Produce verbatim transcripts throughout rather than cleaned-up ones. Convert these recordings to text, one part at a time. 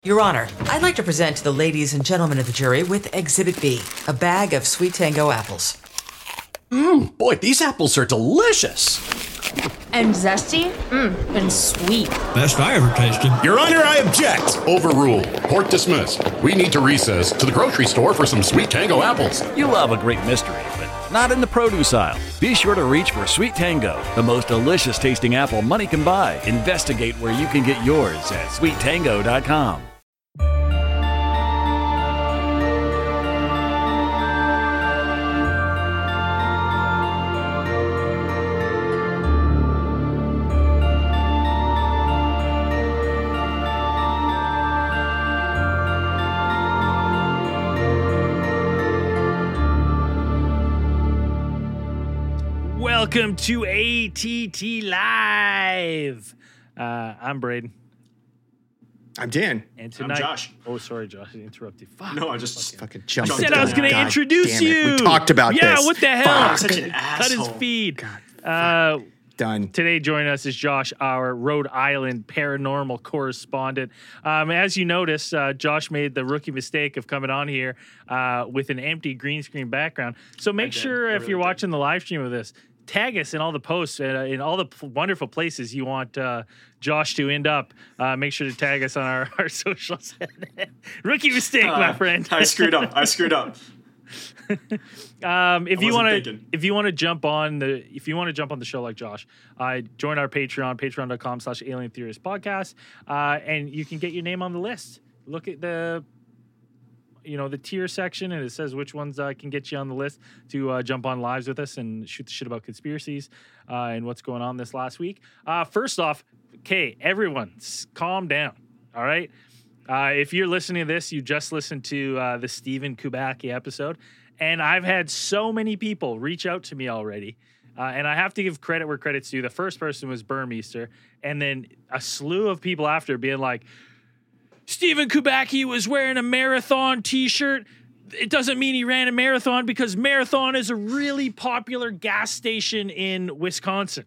Your Honor, I'd like to present to the ladies and gentlemen of the jury with Exhibit B, a bag of Sweet Tango apples. Mmm, boy, these apples are delicious. And zesty? Mmm, and sweet. Best I ever tasted. Your Honor, I object. Overruled. Court dismissed. We need to recess to the grocery store for some Sweet Tango apples. You love a great mystery, but not in the produce aisle. Be sure to reach for Sweet Tango, the most delicious tasting apple money can buy. Investigate where you can get yours at sweet tango dot com. Welcome to A T T Live. Uh, I'm Braden. I'm Dan. And tonight, I'm Josh. Oh, sorry, Josh. I interrupted. Fuck. No, I just Fucking I jumped. said I was going to God introduce damn it. you. We talked about yeah, this. Yeah, what the hell? Fuck. I'm such an Cut his asshole. feed. Uh, Done. Today joining us is Josh, our Rhode Island paranormal correspondent. Um, as you notice, uh, Josh made the rookie mistake of coming on here uh, with an empty green screen background. So make did. sure I if really you're did. watching the live stream of this, tag us in all the posts, uh, in all the p- wonderful places you want uh, Josh to end up. Uh, make sure to tag us on our, our socials. Rookie mistake, my Uh, friend. I screwed up. I screwed up. Um, if I you wasn't want to, thinking. if you want to jump on the, if you want to jump on the show like Josh, uh, join our Patreon, patreon dot com slash alien theorist podcast, uh, and you can get your name on the list. Look at the, you know, the tier section, and it says which ones uh, can get you on the list to uh, jump on lives with us and shoot the shit about conspiracies uh, and what's going on this last week. Uh, first off, okay, everyone, s- calm down. All right. Uh, if you're listening to this, you just listened to uh, the Stephen Kubacki episode. And I've had so many people reach out to me already. Uh, and I have to give credit where credit's due. The first person was Burmeister. And then a slew of people after being like, Stephen Kubacki was wearing a marathon t-shirt. It doesn't mean he ran a marathon because Marathon is a really popular gas station in Wisconsin.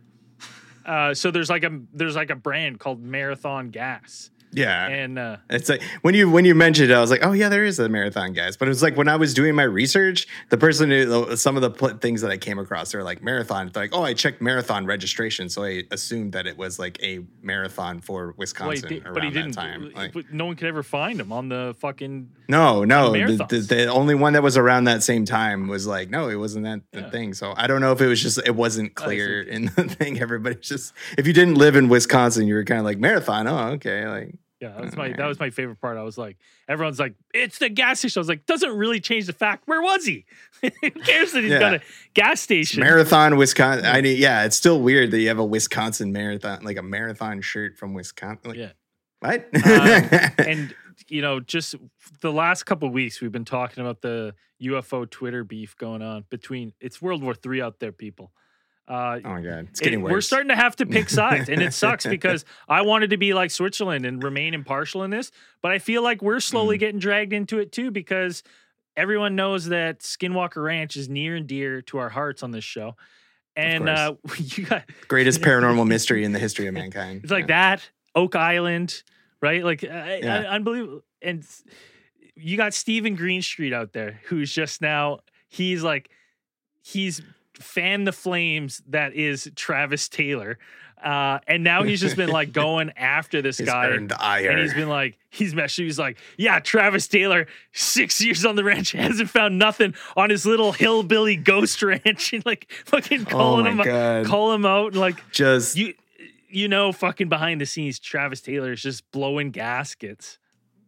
Uh, so there's like a there's like a brand called Marathon Gas. Yeah. And uh, It's like when you when you mentioned it, I was like, oh yeah, there is a marathon, guys. But it was like when I was doing my research, the person who, some of the pl- things that I came across, they're like marathon. They're like, oh, I checked marathon registration, so I assumed that it was like a marathon for Wisconsin Wait, around but he that didn't. time. Like, But no one could ever find him on the fucking. no, no, the, marathons. the, the only one that was around that same time was like, no, it wasn't that the Yeah. thing. So I don't know if it was just it wasn't I clear see. in the thing. Everybody's just if you didn't live in Wisconsin, you were kind of like marathon. Oh, okay, like. Yeah, that's my that was my favorite part. I was like, everyone's like, it's the gas station. I was like, doesn't really change the fact. Where was he? Who cares that he's Yeah. got a gas station? Marathon, Wisconsin. I mean, yeah, it's still weird that you have a Wisconsin marathon, like a marathon shirt from Wisconsin. Like, Yeah. what? Um, and you know, just the last couple of weeks, we've been talking about the U F O Twitter beef going on between. It's World War Three out there, people. Uh, oh my god, it's it- getting worse. we're starting to have to pick sides, and it sucks because I wanted to be like Switzerland and remain impartial in this, but I feel like we're slowly Mm. getting dragged into it too because everyone knows that Skinwalker Ranch is near and dear to our hearts on this show, and uh, you got Greatest paranormal mystery in the history of mankind. it's like Yeah. that Oak Island, right? Like uh, Yeah. uh, unbelievable, and s- you got Stephen Greenstreet out there who's just now he's like he's fan the flames that is Travis Taylor. Uh, and now he's just been like going after this His guy. earned ire. And he's been like, he's messaged, he's like, yeah, Travis Taylor, six years on the ranch, hasn't found nothing on his little hillbilly ghost ranch. And like fucking calling my him God. call him out. And like just you you know, fucking behind the scenes, Travis Taylor is just blowing gaskets.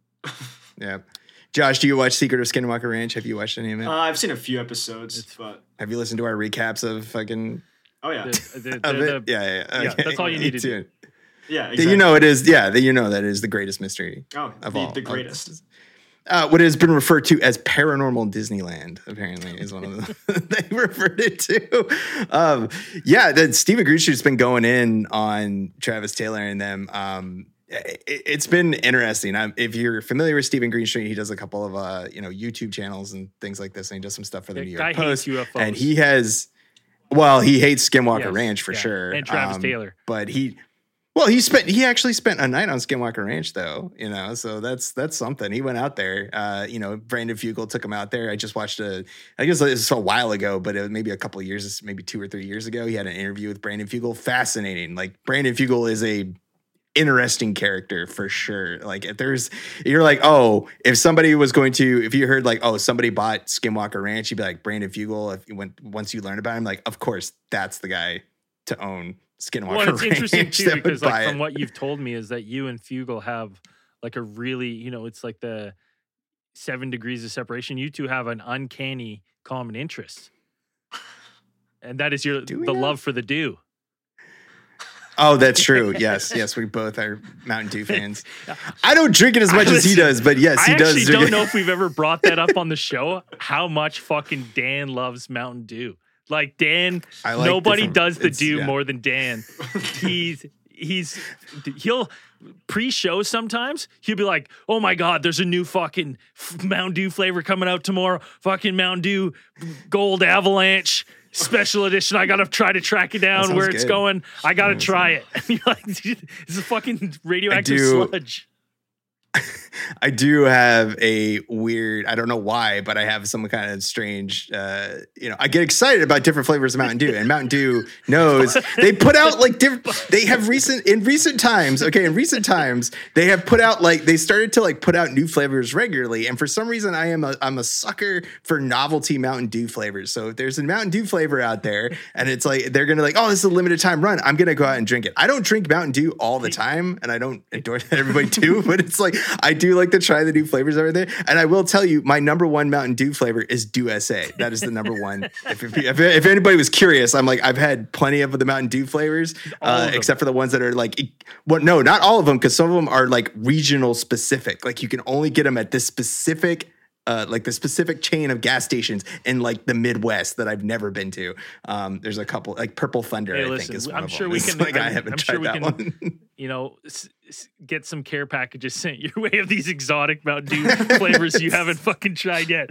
yeah. Josh, do you watch Secret of Skinwalker Ranch? Have you watched any of it? Uh, I've seen a few episodes, It's- but Have you listened to our recaps of fucking? oh yeah, The- the- Of the- it? the- yeah, yeah, yeah, okay. that's all you Me need to too. do. yeah. That Exactly. you know it is. Yeah, that you know that is the greatest mystery oh, of the, all. the greatest. Uh, what has been referred to as paranormal Disneyland, apparently, is one of the they referred it to. Um, yeah, that Stephen Greenstreet's been going in on Travis Taylor and them. Um, it, it's been interesting. Um, if you're familiar with Stephen Greenstreet, he does a couple of uh, you know YouTube channels and things like this, and he does some stuff for the The New guy York hates Post. U F Os. And he has, well, he hates Skinwalker Yes, Ranch for yeah, sure, and Travis Um, Taylor. but he. Well, he spent he actually spent a night on Skinwalker Ranch, though, you know, so that's that's something. He went out there. Uh, you know, Brandon Fugel took him out there. I just watched a, I guess it was a while ago, but it was maybe a couple of years, maybe two or three years ago. He had an interview with Brandon Fugel. Fascinating. Like Brandon Fugel is a interesting character for sure. Like if there's, you're like, oh, if somebody was going to, if you heard like, oh, somebody bought Skinwalker Ranch, you'd be like Brandon Fugel. If you went once you learn about him, like, of course, that's the guy to own Skinwalker Well, it's Ranch. interesting too because like from it. what you've told me is that you and Fugel have like a really, you know, it's like the seven degrees of separation. You two have an uncanny common interest, and that is your the now? love for the dew. Oh, that's true. Yes, yes, we both are Mountain Dew fans. I don't drink it as much as he does, but yes, he I does. actually drink don't it. know if we've ever brought that up on the show. How much fucking Dan loves Mountain Dew. Like Dan, I like nobody different- does the it's- Dew yeah. more than Dan. He's he's he'll pre-show sometimes he'll be like, "Oh my god, there's a new fucking Mountain Dew flavor coming out tomorrow. Fucking Mountain Dew Gold Avalanche special edition. I gotta try to track it down sounds where it's good. going. I gotta try it." And you're like, "Dude, it's a fucking radioactive do- sludge." I do have a weird, I don't know why, but I have some kind of strange, uh, you know, I get excited about different flavors of Mountain Dew, and Mountain Dew knows they put out like different, they have recent, in recent times, okay, in recent times, they have put out like, they started to like put out new flavors regularly. And for some reason, I am a, I'm a sucker for novelty Mountain Dew flavors. So if there's a Mountain Dew flavor out there and it's like, they're going to like, oh, this is a limited time run, I'm going to go out and drink it. I don't drink Mountain Dew all the time, and I don't endorse that everybody do, but it's like, I do like to try the new flavors over there. And I will tell you, my number one Mountain Dew flavor is Dew S A. That is the number one. If, if, if, if anybody was curious, I'm like, I've had plenty of the Mountain Dew flavors, uh, except for the ones that are like, well, no, not all of them, because some of them are like regional specific. Like you can only get them at this specific Uh, like the specific chain of gas stations in like the Midwest that I've never been to. Um, there's a couple, like Purple Thunder, Hey, I listen, think is one I'm of sure them. we It's can. like, I'm, I haven't I'm tried sure we that can. one. You know, s- s- get some care packages sent your way of these exotic Mountain Dew flavors you haven't fucking tried yet.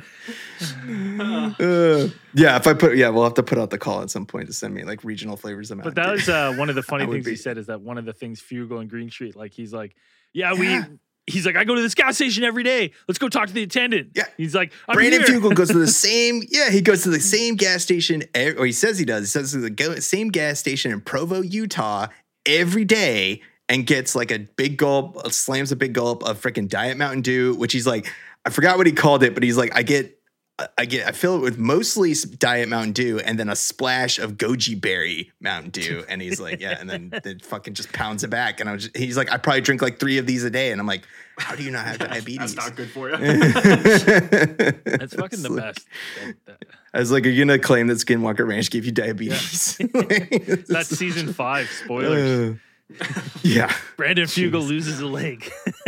Uh, yeah, if I put, yeah, we'll have to put out the call at some point to send me like regional flavors of Mountain But that Dew. was uh, one of the funny That would things he be- said is that one of the things Fugel and Green Street, like he's like, yeah, we. He's like, I go to this gas station every day. Let's go talk to the attendant. Yeah. He's like, I'm Brandon here. Fugel goes to the same, yeah, he goes to the same gas station, e- or he says he does. He says to the go- same gas station in Provo, Utah, every day, and gets like a big gulp, slams a big gulp of freaking Diet Mountain Dew, which he's like, I forgot what he called it, but he's like, I get, I get, I fill it with mostly Diet Mountain Dew and then a splash of goji berry Mountain Dew, and he's like, yeah, and then then fucking just pounds it back, and I was, just, he's like, I probably drink like three of these a day, and I'm like, how do you not have diabetes? That's not good for you. That's fucking the best. That- that- I was like, are you gonna claim that Skinwalker Ranch gave you diabetes? That's season five. Spoilers. Uh, yeah, Brandon Fugel loses a leg.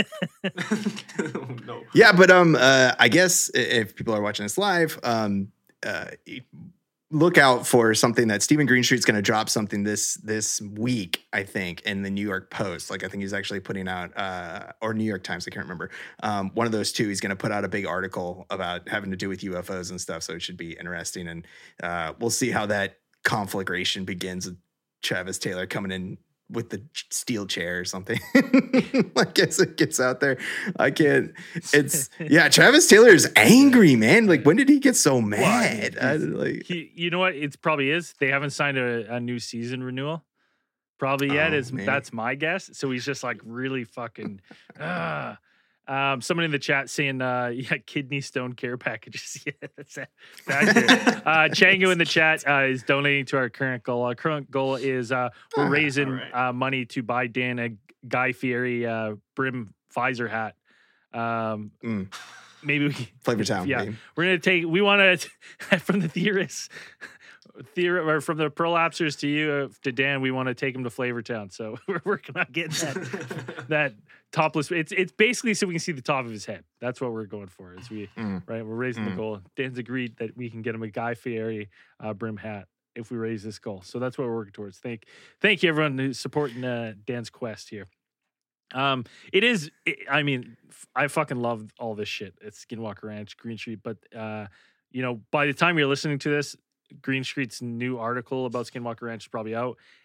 No. yeah, but um, uh, I guess i- if people are watching this live, um, uh, look out for something that Stephen Greenstreet's going to drop something this this week, I think, in the New York Post. Like I think he's actually putting out, uh, or New York Times, I can't remember. Um, one of those two. He's going to put out a big article about having to do with U F Os and stuff. So it should be interesting, and uh, we'll see how that conflagration begins with Travis Taylor coming in with the steel chair or something. I guess it gets out there. I can't. It's yeah. Travis Taylor is angry, man. Like when did he get so mad? I, like, He, you know what? It probably is. They haven't signed a, a new season renewal. Probably yet. Oh, is maybe. That's my guess. So he's just like really fucking. Uh, um, someone in the chat saying, uh, yeah, kidney stone care packages. Yeah, that's that. uh, Chango in the chat uh, is donating to our current goal. Our current goal is uh, we're Ah, raising all right. uh, money to buy Dan a Guy Fieri uh, brim Pfizer hat. Um, Mm. maybe we, Flavor Town. yeah, baby. we're gonna take. We want to from the theorists, theor or from the prolapsers to you uh, to Dan. We want to take him to Flavortown. So we're working on getting that that topless. It's it's basically so we can see the top of his head. That's what we're going for. Is we Mm. right? We're raising the Mm. goal. Dan's agreed that we can get him a Guy Fieri uh, brim hat if we raise this goal. So that's what we're working towards. Thank thank you everyone who's supporting uh, Dan's quest here. Um, it is. It, I mean, f- I fucking love all this shit. It's Skinwalker Ranch, Green Street, but uh, you know, by the time you're listening to this, Green Street's new article about Skinwalker Ranch is probably out,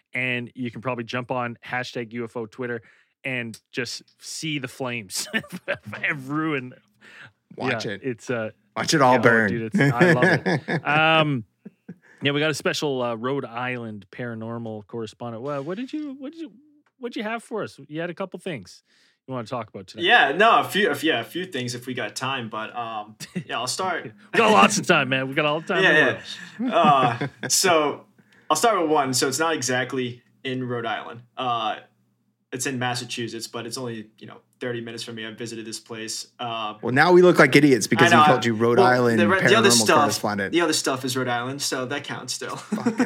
and you can probably jump on hashtag U F O Twitter and just see the flames and ruin. Watch yeah, it. It's uh, Watch it all yeah, oh, burn. dude, it's, I love it. Um, yeah, we got a special uh, Rhode Island paranormal correspondent. Well, what did you what did you what did you have for us? You had a couple things you want to talk about today. Yeah, no, a few, yeah, a few things if we got time, but um, yeah, I'll start. We got lots of time, man. We got all the time. in the yeah, world. yeah. Uh, so I'll start with one. So it's not exactly in Rhode Island. Uh, it's in Massachusetts, but it's only you know thirty minutes from me. I visited this place. Uh, Well, now we look like idiots because I know, we called you Rhode well, Island the, paranormal the other stuff, correspondent. The other stuff is Rhode Island, so that counts still.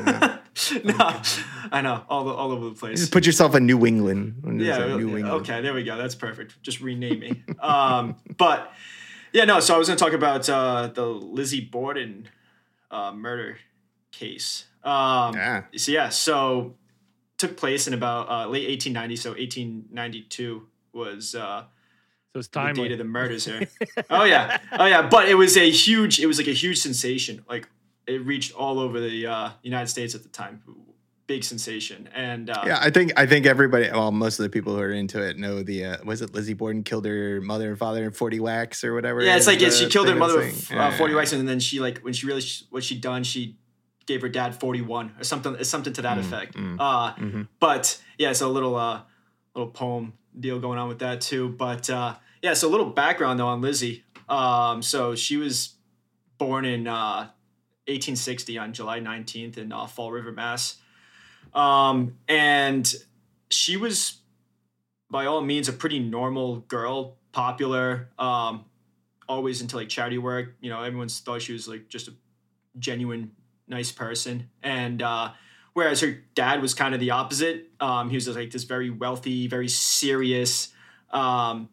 no, I know all the, all over the place. Just put yourself in New England. When there's Yeah, a New England. okay, there we go. That's perfect. Just rename me. um, but yeah, no. So I was going to talk about uh, the Lizzie Borden uh, murder case. Um, Yeah. So yeah, so took place in about uh, late eighteen ninety. So eighteen ninety-two was uh, So it's the timely. date of the murders here. oh yeah, oh yeah. But it was a huge. It was like a huge sensation. Like it reached all over the uh, United States at the time. Big sensation. And uh, Yeah, I think I think everybody, well, most of the people who are into it know the uh, was it Lizzie Borden killed her mother and father in forty whacks or whatever. Yeah, it's is like yeah, the she killed her famous mother thing. with Yeah, uh, yeah, forty yeah. whacks, and then she like when she really what she done, she gave her dad forty-one or something, something to that Mm, effect. mm, uh, mhm. But yeah, so a little uh, little poem deal going on with that too. But uh, yeah, so a little background though on Lizzie. Um, so she was born in uh, eighteen sixty on July nineteenth in uh, Fall River, Mass. Um, and she was, by all means, a pretty normal girl, popular, um, always into like charity work. You know, everyone's thought she was like just a genuine, nice person. And uh, whereas her dad was kind of the opposite. Um, he was just like this very wealthy, very serious, um,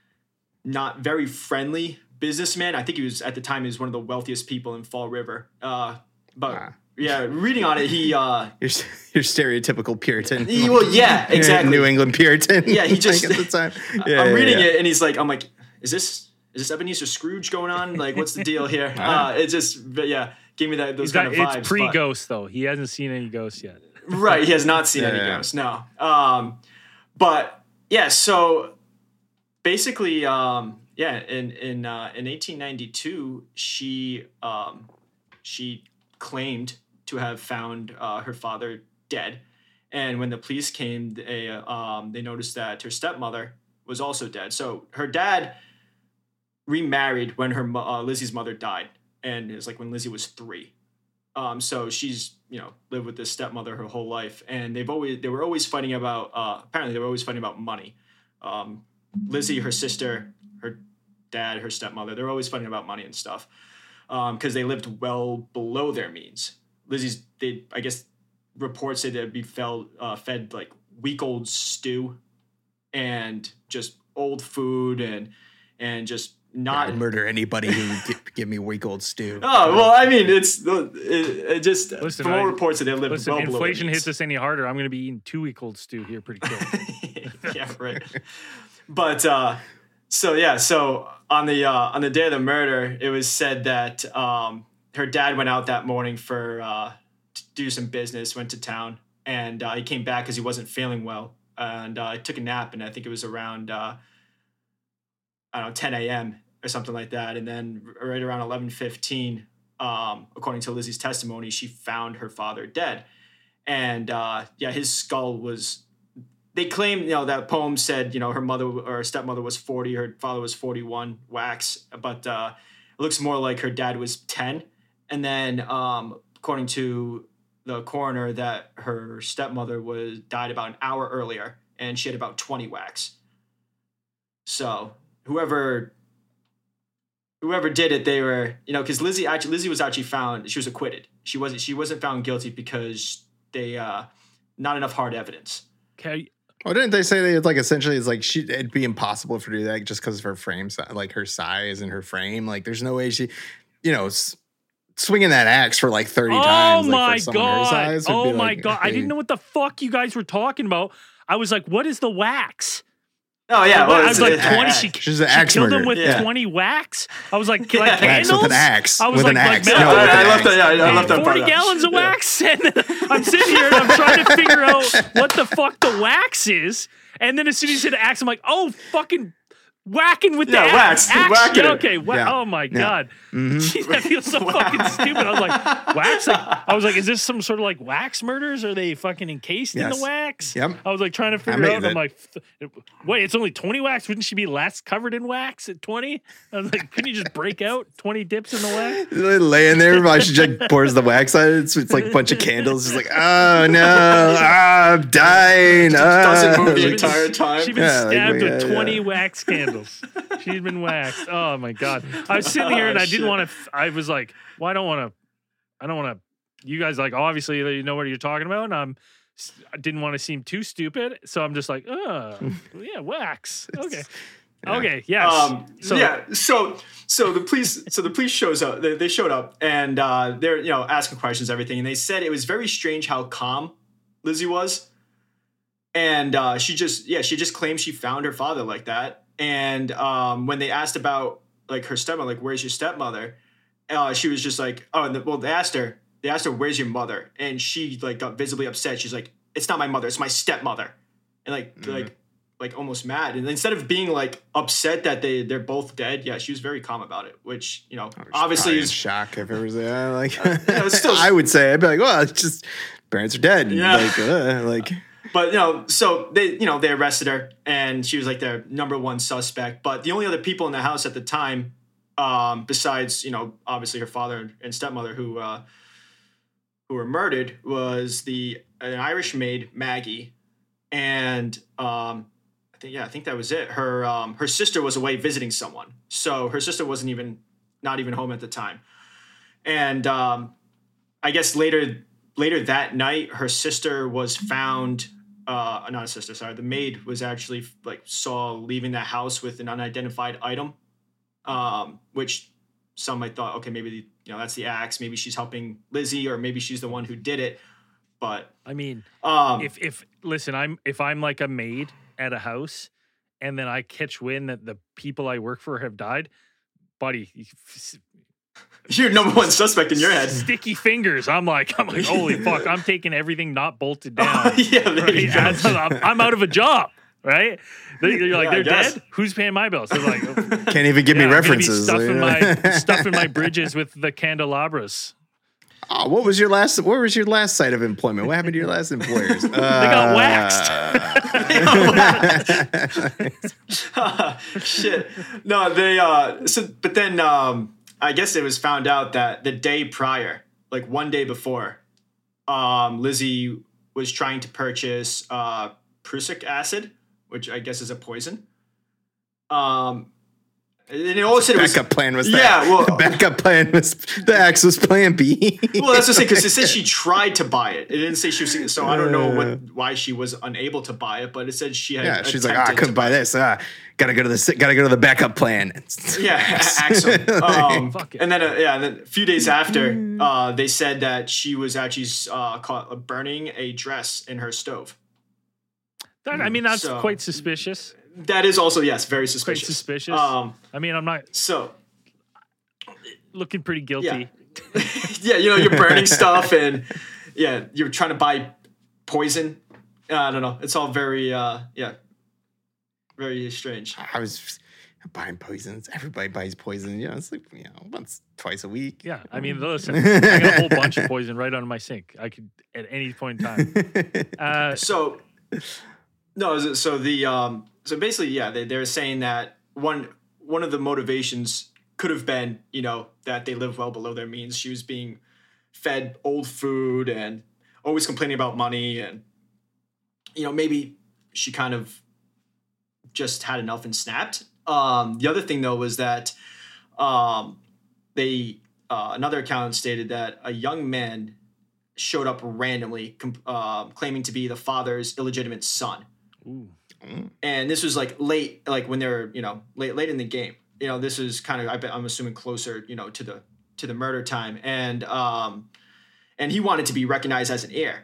not very friendly businessman. I think he was at the time he was one of the wealthiest people in Fall River. Uh, but Wow. yeah, reading on it, he uh, Your, your stereotypical Puritan. he- well, yeah, exactly. New England Puritan. Yeah, he just- like, at the time. Yeah, I'm yeah, reading yeah. it and he's like, I'm like, is this is this Ebenezer Scrooge going on? Like, what's the deal here? Uh, it just, but yeah, gave me that those He's got, kind of vibes. it's but- pre-ghost though. He hasn't seen any ghosts yet. Right, he has not seen Yeah, any yeah. ghosts. No, um, but yeah, so basically, um, yeah, in in uh, in eighteen ninety-two, she um, she claimed to have found uh, her father dead, and when the police came, they uh, um, they noticed that her stepmother was also dead. So her dad remarried when her mo- uh, Lizzie's mother died, and it was like when Lizzie was three. Um, so she's, you know, lived with this stepmother her whole life, and they've always they were always fighting about. Uh, apparently, they were always fighting about money. Um, Lizzie, her sister, her dad, her stepmother, they're always fighting about money and stuff because they lived well below their means. Lizzie's, they I guess, reports say they'd be fed, uh, fed like week old stew and just old food and and just not. I'd murder anybody who would give, give me week old stew. Oh well, I mean, it's it, it just Listen, from all I- reports that they live Listen, well below their inflation means. hits us any harder, I'm going to be eating two week old stew here pretty quick. Yeah, right. But uh, so yeah, so on the uh, on the day of the murder, it was said that um, her dad went out that morning for uh, to do some business, went to town, and uh, he came back because he wasn't feeling well, and uh, he took a nap, and I think it was around uh, I don't know ten a.m. or something like that, and then r- right around eleven fifteen, um, according to Lizzie's testimony, she found her father dead, and uh, yeah, his skull was. They claim, you know, that poem said, you know, her mother or stepmother was forty, her father was forty-one wax, but uh, it looks more like her dad was ten. And then, um, according to the coroner, that her stepmother was died about an hour earlier, and she had about twenty wax. So whoever whoever did it, they were, you know, because Lizzie actually Lizzie was actually found, she was acquitted. She wasn't she wasn't found guilty because they uh, not enough hard evidence. Okay. Oh, didn't they say that it's like essentially it's like she it'd be impossible for her to do that just because of her frame, si- like her size and her frame. Like, there's no way she, you know, s- swinging that axe for like thirty Oh times. like, my for someone her god! size would Oh be, my like, god! I hey, didn't know what the fuck you guys were talking about. I was like, "What is the wax?" Oh yeah, Well, well, I it's- was like it's- twenty. She, She's she an axe killed him murderer. with Yeah. twenty wax. I was like, like Wax candles. with an axe. I was With like, an like axe. metal No, with an I wax. love that. Yeah, I love that part. forty out. gallons of Yeah. wax, and I'm sitting here and I'm trying to figure out what the fuck the wax is. And then as soon as you said axe, I'm like, oh, fucking whacking with Yeah, the wax. axe. axe. Whacking Yeah, it. okay. Wa- Yeah. Oh my Yeah. god. Jeez, that feels so fucking stupid. I was like, wax. Like, I was like, is this some sort of like wax murders? Are they fucking encased in Yes. the wax? Yep. I was like trying to figure may out. And I'm that- like, th- wait, it's only twenty wax. Wouldn't she be less covered in wax at twenty? I was like, couldn't you just break out twenty dips in the wax? Laying there while she like pours the wax on it. It's, it's like a bunch of candles. It's like, oh no, ah, I'm dying. Doesn't ah. move the Like, entire time. She'd been Yeah, like, stabbed yeah, with yeah. twenty wax candles. She'd been waxed. Oh my god! I was sitting here and Oh, I didn't shit. want to. I was like, well, I don't want to. I don't want to. You guys like obviously you know what you're talking about, and I'm. I didn't want to seem too stupid, so I'm just like, oh, yeah, wax. Okay, okay, yes. Um, so yeah, so so the police so the police shows up. They, they showed up and uh, they're you know asking questions, everything, and they said it was very strange how calm Lizzie was, and uh, she just yeah she just claimed she found her father like that. And um, when they asked about like her stepmother, like where's your stepmother, uh, she was just like oh and the, well they asked her they asked her where's your mother, and she like got visibly upset. She's like it's not my mother, it's my stepmother, and like like. like almost mad, and instead of being like upset that they they're both dead, yeah, she was very calm about it, which you know obviously Probably in is shock if it was there. Like, it's still- I would say, I'd be like, well, it's just parents are dead. Yeah. Like, uh, like, but you know so they you know they arrested her and she was like their number one suspect, but the only other people in the house at the time um besides you know obviously her father and stepmother who uh who were murdered was the an Irish maid Maggie, and um I think yeah, I think that was it. Her um her sister was away visiting someone. So her sister wasn't even not even home at the time. And um I guess later later that night her sister was found uh not a sister, sorry. The maid was actually like saw leaving the house with an unidentified item. Um which some might thought okay, maybe the, you know that's the axe, maybe she's helping Lizzie or maybe she's the one who did it. But I mean, um if if listen, I'm if I'm like a maid at a house, and then I catch wind that the people I work for have died, buddy, you- you're number one suspect in your head. sticky fingers. I'm like, I'm like, holy fuck, I'm taking everything not bolted down. yeah, there you Right? go. As I'm, I'm out of a job, right? They- You're like, Yeah, I they're guess. dead. Who's paying my bills? So like, can't even give yeah, me I'm gonna be references. Stuffing Like, my stuffing my bridges with the candelabras. oh, what was your last? What was your last site of employment? What happened to your last employers? Uh, they got waxed. Shit. No, they uh so but then um I guess it was found out that the day prior, like one day before, um Lizzie was trying to purchase uh prussic acid, which I guess is a poison. Um and it also said it was Backup plan was that. Yeah, well- the backup plan was the axe was plan B. well, that's what I'm saying, because it said she tried to buy it. It didn't say she was, so I don't know what why she was unable to buy it, but it said she had. yeah, she's like, ah, I attempted couldn't to buy this. Ah, gotta go to the gotta go to the backup plan. Yeah, Axel. Um, Fuck it. and then, uh, yeah, and then a few days after, uh, they said that she was actually uh, caught burning a dress in her stove. That, I mean, that's So- quite suspicious. That is also yes, very Quite suspicious. suspicious. Um, I mean, I'm not so looking pretty guilty. yeah, yeah, you know, you're burning stuff, and yeah, you're trying to buy poison. Uh, I don't know. It's all very, uh, yeah, very strange. I was buying poisons. Everybody buys poison. You know, it's like you know once twice a week. Yeah, I mean, listen, I got a whole bunch of poison right under my sink. I could at any point in time. Uh, So no, so the um, so basically, yeah, they they're saying that one one of the motivations could have been, you know, that they live well below their means. She was being fed old food and always complaining about money, and you know, maybe she kind of just had enough and snapped. Um, the other thing though was that um, they uh, another account stated that a young man showed up randomly, com- uh, claiming to be the father's illegitimate son. ooh. And this was like late, like when they're, you know, late, late in the game. You know, this is kind of, I bet, I'm assuming closer, you know, to the to the murder time. And um, and he wanted to be recognized as an heir.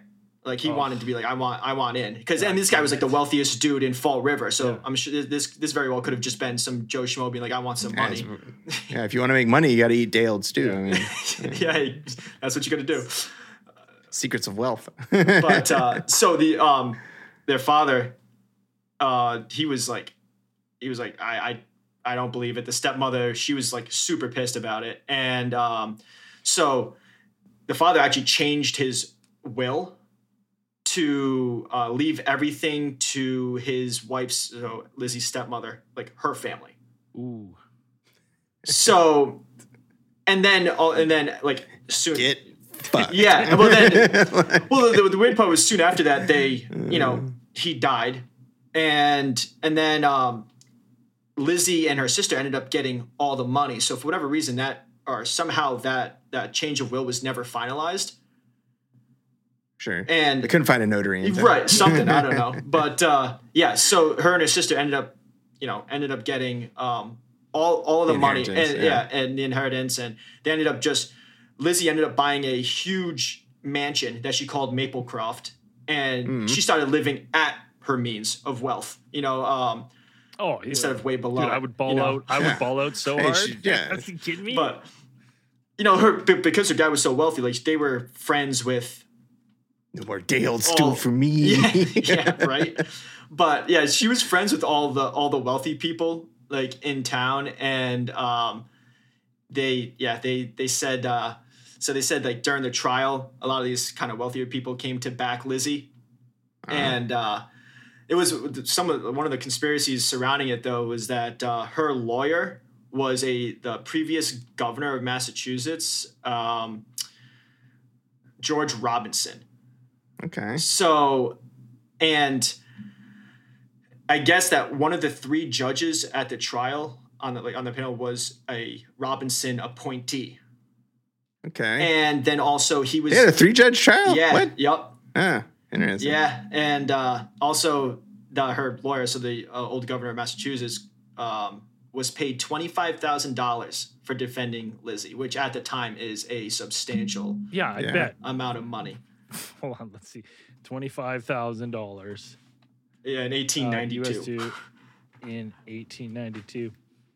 Like he Oh. wanted to be like, I want, I want in, because and this guy was like the wealthiest dude in Fall River. So Yeah. I'm sure this this very well could have just been some Joe Schmo being like, I want some Yeah, money. it's- yeah, if you want to make money, you got to eat day old stew. I mean, Yeah, that's what you got to do. secrets of wealth. But uh, so the um, their father, uh, he was like, he was like, I, I, I don't believe it. The stepmother, she was like super pissed about it, and um, so the father actually changed his will to uh, leave everything to his wife's, so Lizzie's stepmother, like her family. Ooh. So, and then, uh, and then, like soon, Get fucked. yeah. Well, then, well, the, the weird part was soon after that they, you know, he died, and and then um, Lizzie and her sister ended up getting all the money. So for whatever reason, that or somehow that that change of will was never finalized. Sure. And They couldn't find a notary. in town. right, something I don't know, but uh, yeah. So her and her sister ended up, you know, ended up getting um, all all of the money, and Inheritance, yeah. yeah. and the inheritance, and they ended up just Lizzie ended up buying a huge mansion that she called Maplecroft, and Mm-hmm. she started living at her means of wealth. You know, um, Oh, yeah. instead of way below. Dude, I would ball you know? out. I Yeah. would ball out so Hey, hard. she- yeah. Are you kidding me? But you know, her be- because her dad was so wealthy, like they were friends with. No more day old stew all- for me. Yeah, yeah, right. But yeah, she was friends with all the all the wealthy people like in town, and um, they yeah they they said uh, so they said like during the trial, a lot of these kind of wealthier people came to back Lizzie, and uh, it was some of one of the conspiracies surrounding it though was that uh, her lawyer was a the previous governor of Massachusetts, um, George Robinson. Okay. So, and I guess that one of the three judges at the trial on the like on the panel was a Robinson appointee, Okay. and then also he was They had a three judge trial? yeah, What? yep, Ah, interesting. yeah, and uh, also the, her lawyer, so the uh, old governor of Massachusetts, um, was paid twenty five thousand dollars for defending Lizzie, which at the time is a substantial yeah, I Yeah. bet. amount of money. Hold on, let's see. Twenty-five thousand dollars. Yeah, in eighteen ninety U S two. two in eighteen ninety-two.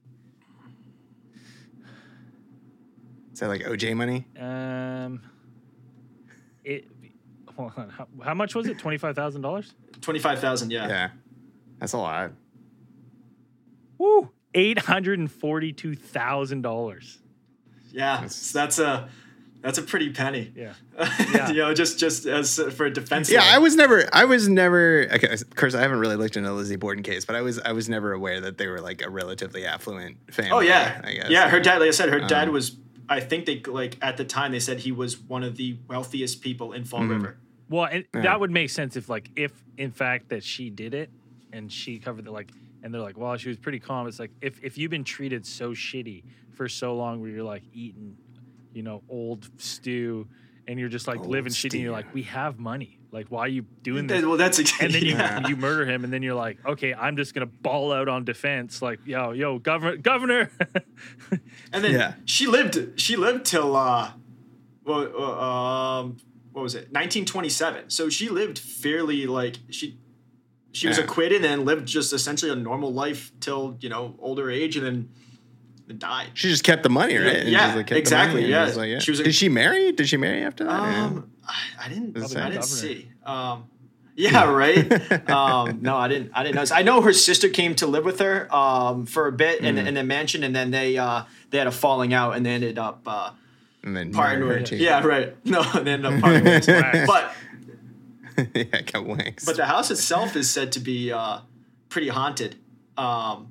Is that like O J money? Um, it. Hold on. How, how much was it? Twenty-five thousand dollars. Twenty five thousand, yeah. Yeah. That's a lot. Woo! Eight hundred and forty-two thousand dollars. Yeah, That's- so that's a that's a pretty penny. Yeah. Yeah. you know, just just as uh, for a defense. Yeah, lawyer. I was never, I was never, okay, of course, I haven't really looked into the Lizzie Borden case, but I was, I was never aware that they were like a relatively affluent family. Oh yeah, I guess. yeah. Her dad, like I said, her dad Um, was. I think they like at the time they said he was one of the wealthiest people in Fall Mm-hmm. River. Well, and Yeah. that would make sense if, like, if in fact that she did it and she covered the like, and they're like, well, she was pretty calm. It's like if if you've been treated so shitty for so long, where you're like eating, you know, old stew, and you're just like Old living shitty, and stew. you're like, we have money. Like, why are you doing this? Well, that's ex- And then you yeah. you murder him, and then you're like, okay, I'm just gonna ball out on defense. Like, yo, yo, governor, governor. And then Yeah. she lived. She lived till uh, well, uh, um, what was it? nineteen twenty-seven. So she lived fairly like she. She was Yeah. acquitted and lived just essentially a normal life till you know older age, and then, then died. She just kept the money, right? And Yeah, just, like, kept the exactly, money and yeah. was like, yeah. She was a- Did she marry? Did she marry after that? Um, I, I didn't. Does it I say? didn't Governor. see. Um, yeah, right. um, no, I didn't. I didn't know. I know her sister came to live with her um, for a bit in, Mm. in the mansion, and then they uh, they had a falling out, and they ended up uh, And then parting murdered her ways. too. Yeah, right. No, they ended up parting ways. But yeah, got wanks. but the house itself is said to be uh, pretty haunted. Um,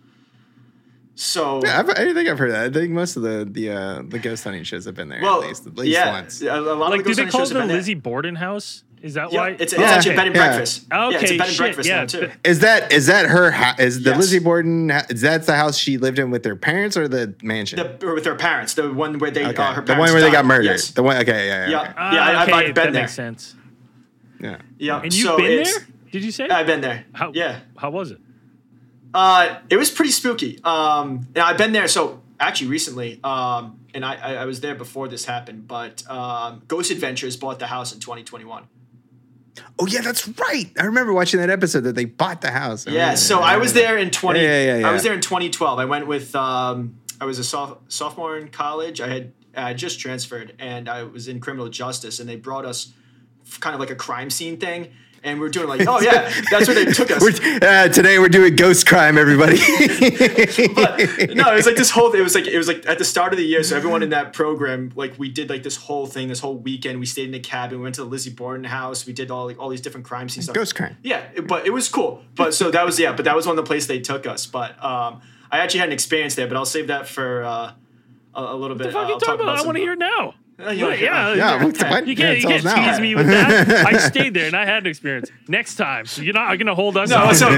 so yeah, I've, I think I've heard that. I think most of the the uh, the ghost hunting shows have been there well, at least at least yeah, once. a, a lot like, of do the they ghost call hunting shows it have the been there. Lizzie Borden house? Is that Yeah, why? it's, it's Yeah, actually a bed and yeah. breakfast. yeah, it's Okay, a bed and shit, breakfast yeah. now too. Is that is that her? Ha- is the Yes. Lizzie Borden? Ha- is that the house she lived in with her parents or the mansion? The, or with her parents, the one where they okay, uh, her the parents one where they died. got murdered. Yes. The one. Okay, yeah, yeah, Yeah, okay. Ah, yeah, I, I've, okay, I've been that there. makes sense. yeah. Yeah, And you've so been it's- there? Did you say? I've been there. How? Yeah, How was it? uh, it was pretty spooky. Um, and I've been there. So actually, recently, um, and I, I, I was there before this happened. But um, Ghost Adventures bought the house in twenty twenty-one. Oh yeah, that's right. I remember watching that episode that they bought the house. I Yeah, remember so that. I was there in twenty. Yeah, yeah, yeah, I was yeah. there in twenty twelve. I went with. Um, I was a soph- sophomore in college. I had I had just transferred, and I was in criminal justice, and they brought us f- kind of like a crime scene thing, and we were doing like, oh yeah, that's where they took us. We're, uh, today we're doing ghost crime, everybody. But no, it was like this whole. It was like it was like at the start of the year. So everyone in that program, like we did like this whole thing, this whole weekend. We stayed in a cabin. We went to the Lizzie Borden house. We did all like all these different crime scenes. Stuff. Ghost crime. Yeah, it- but it was cool. But so that was yeah. But that was one of the places they took us. But um, I actually had an experience there. But I'll save that for uh, a, a little bit. What the fuck I'll are you talking about? I some- want to hear it now. Uh, you wanna hear- yeah, Yeah, what, what? You Yeah, can't, you tell can't us now. tease me with that. I stayed there and I had an experience. Next time, you're not going to hold us. No, up. so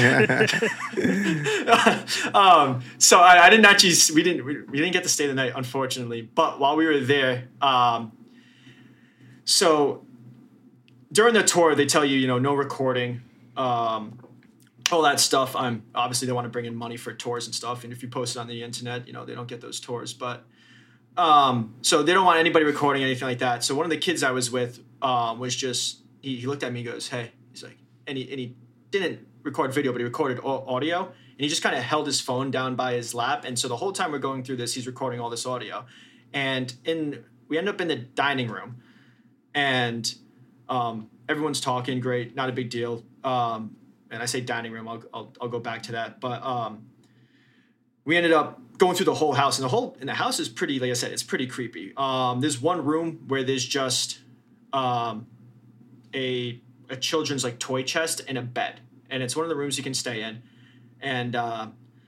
um, so I, I didn't actually. We didn't. We, we didn't get to stay the night, unfortunately. But while we were there, um, so during the tour, they tell you, you know, no recording, um, all that stuff. I'm obviously they want to bring in money for tours and stuff, and if you post it on the internet, you know, they don't get those tours. But um, so they don't want anybody recording anything like that. So one of the kids I was with um, was just he, he looked at me and goes, "Hey," he's like, and he and he didn't record video, but he recorded au- audio, and he just kind of held his phone down by his lap, and so the whole time we're going through this, he's recording all this audio, and in we end up in the dining room, and um, everyone's talking, great, not a big deal, um, and I say dining room, I'll I'll, I'll go back to that, but um, we ended up going through the whole house, and the whole and the house is pretty, like I said, it's pretty creepy. Um, there's one room where there's just um, a a children's like toy chest and a bed, and it's one of the rooms you can stay in, and uh,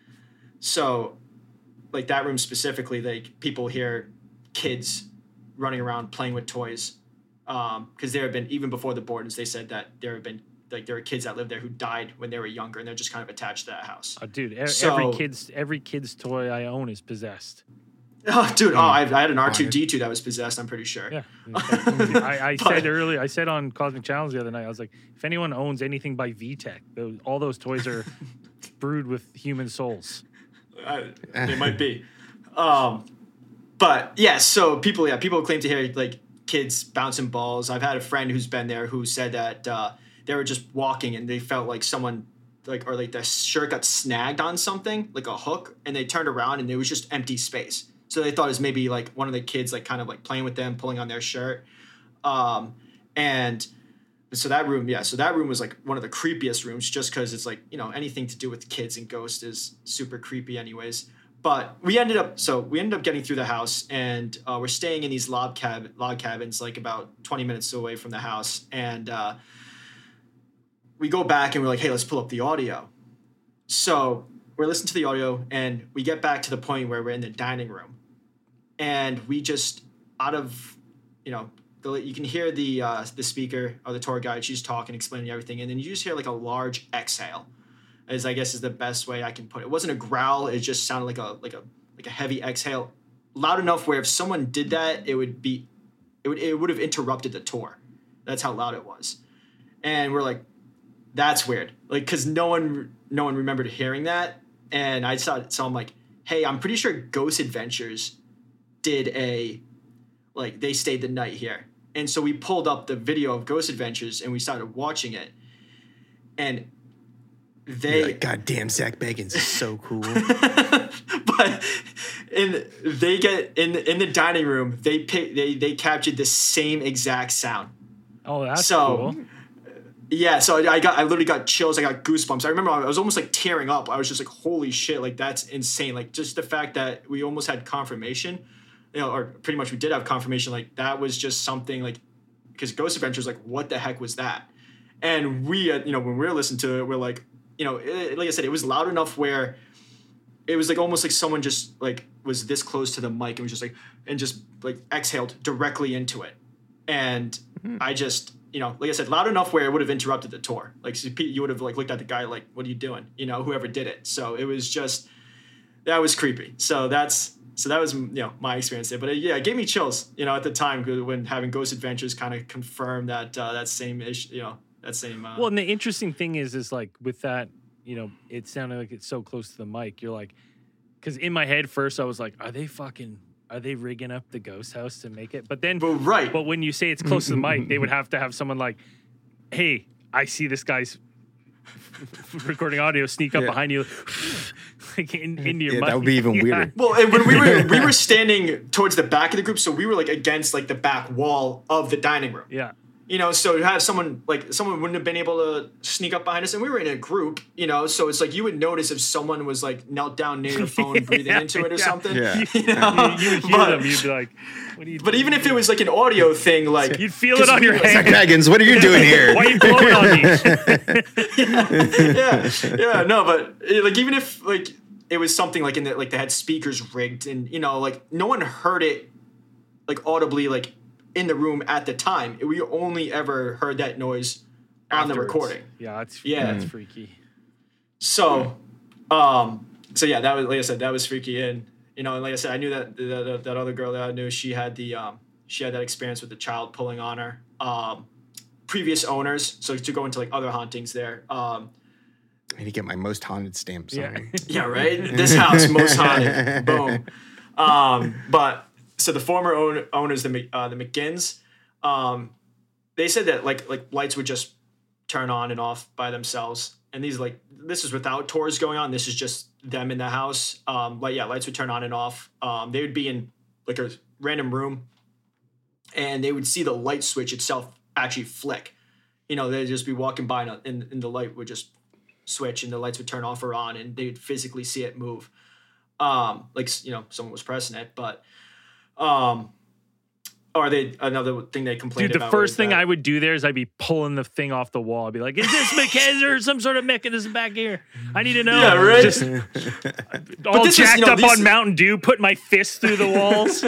so like that room specifically, like people hear kids running around playing with toys, um, because there have been, even before the Bordens, they said that there have been like there were kids that lived there who died when they were younger, and they're just kind of attached to that house. Oh, dude, e- So- every kid's every kid's toy I own is possessed. Oh, dude! Oh, I, I had an R two D two that was possessed. I'm pretty sure. Yeah, I, I But- said earlier. I said on Cosmic Challenge the other night. I was like, if anyone owns anything by VTech, those, all those toys are brewed with human souls. I, they might be. Um, but yeah, so people, yeah, people claim to hear like kids bouncing balls. I've had a friend who's been there who said that uh, they were just walking and they felt like someone, like, or like their shirt got snagged on something, like a hook, and they turned around and it was just empty space. So they thought it was maybe like one of the kids, like kind of like playing with them, pulling on their shirt. Um, and so that room, yeah, so that room was like one of the creepiest rooms just because it's like, you know, anything to do with kids and ghosts is super creepy anyways. But we ended up, so we ended up getting through the house, and uh, we're staying in these log, cab- log cabins like about twenty minutes away from the house. And uh, we go back and we're like, hey, let's pull up the audio. So we're listening to the audio, and we get back to the point where we're in the dining room. And we just, out of, you know, the, you can hear the uh, the speaker or the tour guide. She's talking, explaining everything, and then you just hear like a large exhale, as I guess is the best way I can put it. It wasn't a growl; it just sounded like a like a like a heavy exhale, loud enough where if someone did that, it would be, it would it would have interrupted the tour. That's how loud it was, and we're like, that's weird, like because no one no one remembered hearing that, and I saw so I'm like, hey, I'm pretty sure Ghost Adventures did a, like, they stayed the night here. And so we pulled up the video of Ghost Adventures and we started watching it. And they... You're like, God damn, Zach Bagans is so cool. But in they get in the, in the dining room, they pick, they they captured the same exact sound. Oh, that's So- cool. Yeah, so I got I literally got chills. I got goosebumps. I remember I was almost like tearing up. I was just like, holy shit, like that's insane. Like just the fact that we almost had confirmation, you know, or pretty much we did have confirmation. Like that was just something like, because Ghost Adventures, like what the heck was that? And we, uh, you know, when we were listening to it, we're like, you know, it, like I said, it was loud enough where it was like almost like someone just like was this close to the mic and was just like, and just like exhaled directly into it. And mm-hmm. I just, you know, like I said, loud enough where it would have interrupted the tour. Like so you would have like looked at the guy like, what are you doing? You know, whoever did it. So it was just, that was creepy. So that's, so that was, you know, my experience there. But it, yeah, it gave me chills, you know, at the time when having Ghost Adventures kind of confirmed that, uh, that same issue, you know, that same. Uh, Well, and the interesting thing is, is like with that, you know, it sounded like it's so close to the mic. You're like, because in my head first I was like, are they fucking, are they rigging up the ghost house to make it? But then, but right. But when you say it's close to the mic, they would have to have someone like hey, I see this guy's recording audio sneak up Yeah. behind you, like in, into your Yeah, money. that would be even Yeah. weirder. Well, and when we were we were standing towards the back of the group, so we were like against like the back wall of the dining room. Yeah. You know, so to have someone like someone wouldn't have been able to sneak up behind us, and we were in a group. You know, so it's like you would notice if someone was like knelt down near your phone, breathing Yeah, into it or yeah. something. Yeah. You know, You would hear but, them. You'd be like, what are you but doing even if here? it was like an audio thing, like You'd feel it on your Zach hand. Baggins, what are you doing here? Why are you blowing on me? yeah, yeah, no, but eh, like even if like it was something like in the like they had speakers rigged, and you know, like no one heard it like audibly like in the room at the time. We only ever heard that noise on the Afterwards. recording. Yeah, that's Yeah. that's freaky. So, um, so yeah, that was like I said, that was freaky, and you know, and like I said, I knew that that, that other girl that I knew, she had the um, she had that experience with the child pulling on her. Um, previous owners, so to go into like other hauntings there. Um, I need to get my most haunted stamp. Yeah. Sorry. yeah, right. This house most haunted. Boom. Um, but so the former own, owners, the Mc- uh, the McGinns, um, they said that like like lights would just turn on and off by themselves. And these like this is without tours going on. This is just them in the house. Um, like yeah, lights would turn on and off. Um, they would be in like a random room, and they would see the light switch itself actually flick. You know, they'd just be walking by, and, and, and the light would just switch, and the lights would turn off or on, and they'd physically see it move. Um, like you know, someone was pressing it, but um. Or they another thing they complained Dude, the about. first was thing that- I would do there is I'd be pulling the thing off the wall. I'd be like, is this mechanism or some sort of mechanism back here? I need to know. Yeah, right? Just all this is, jacked you know, up these- on Mountain Dew, putting my fist through the walls.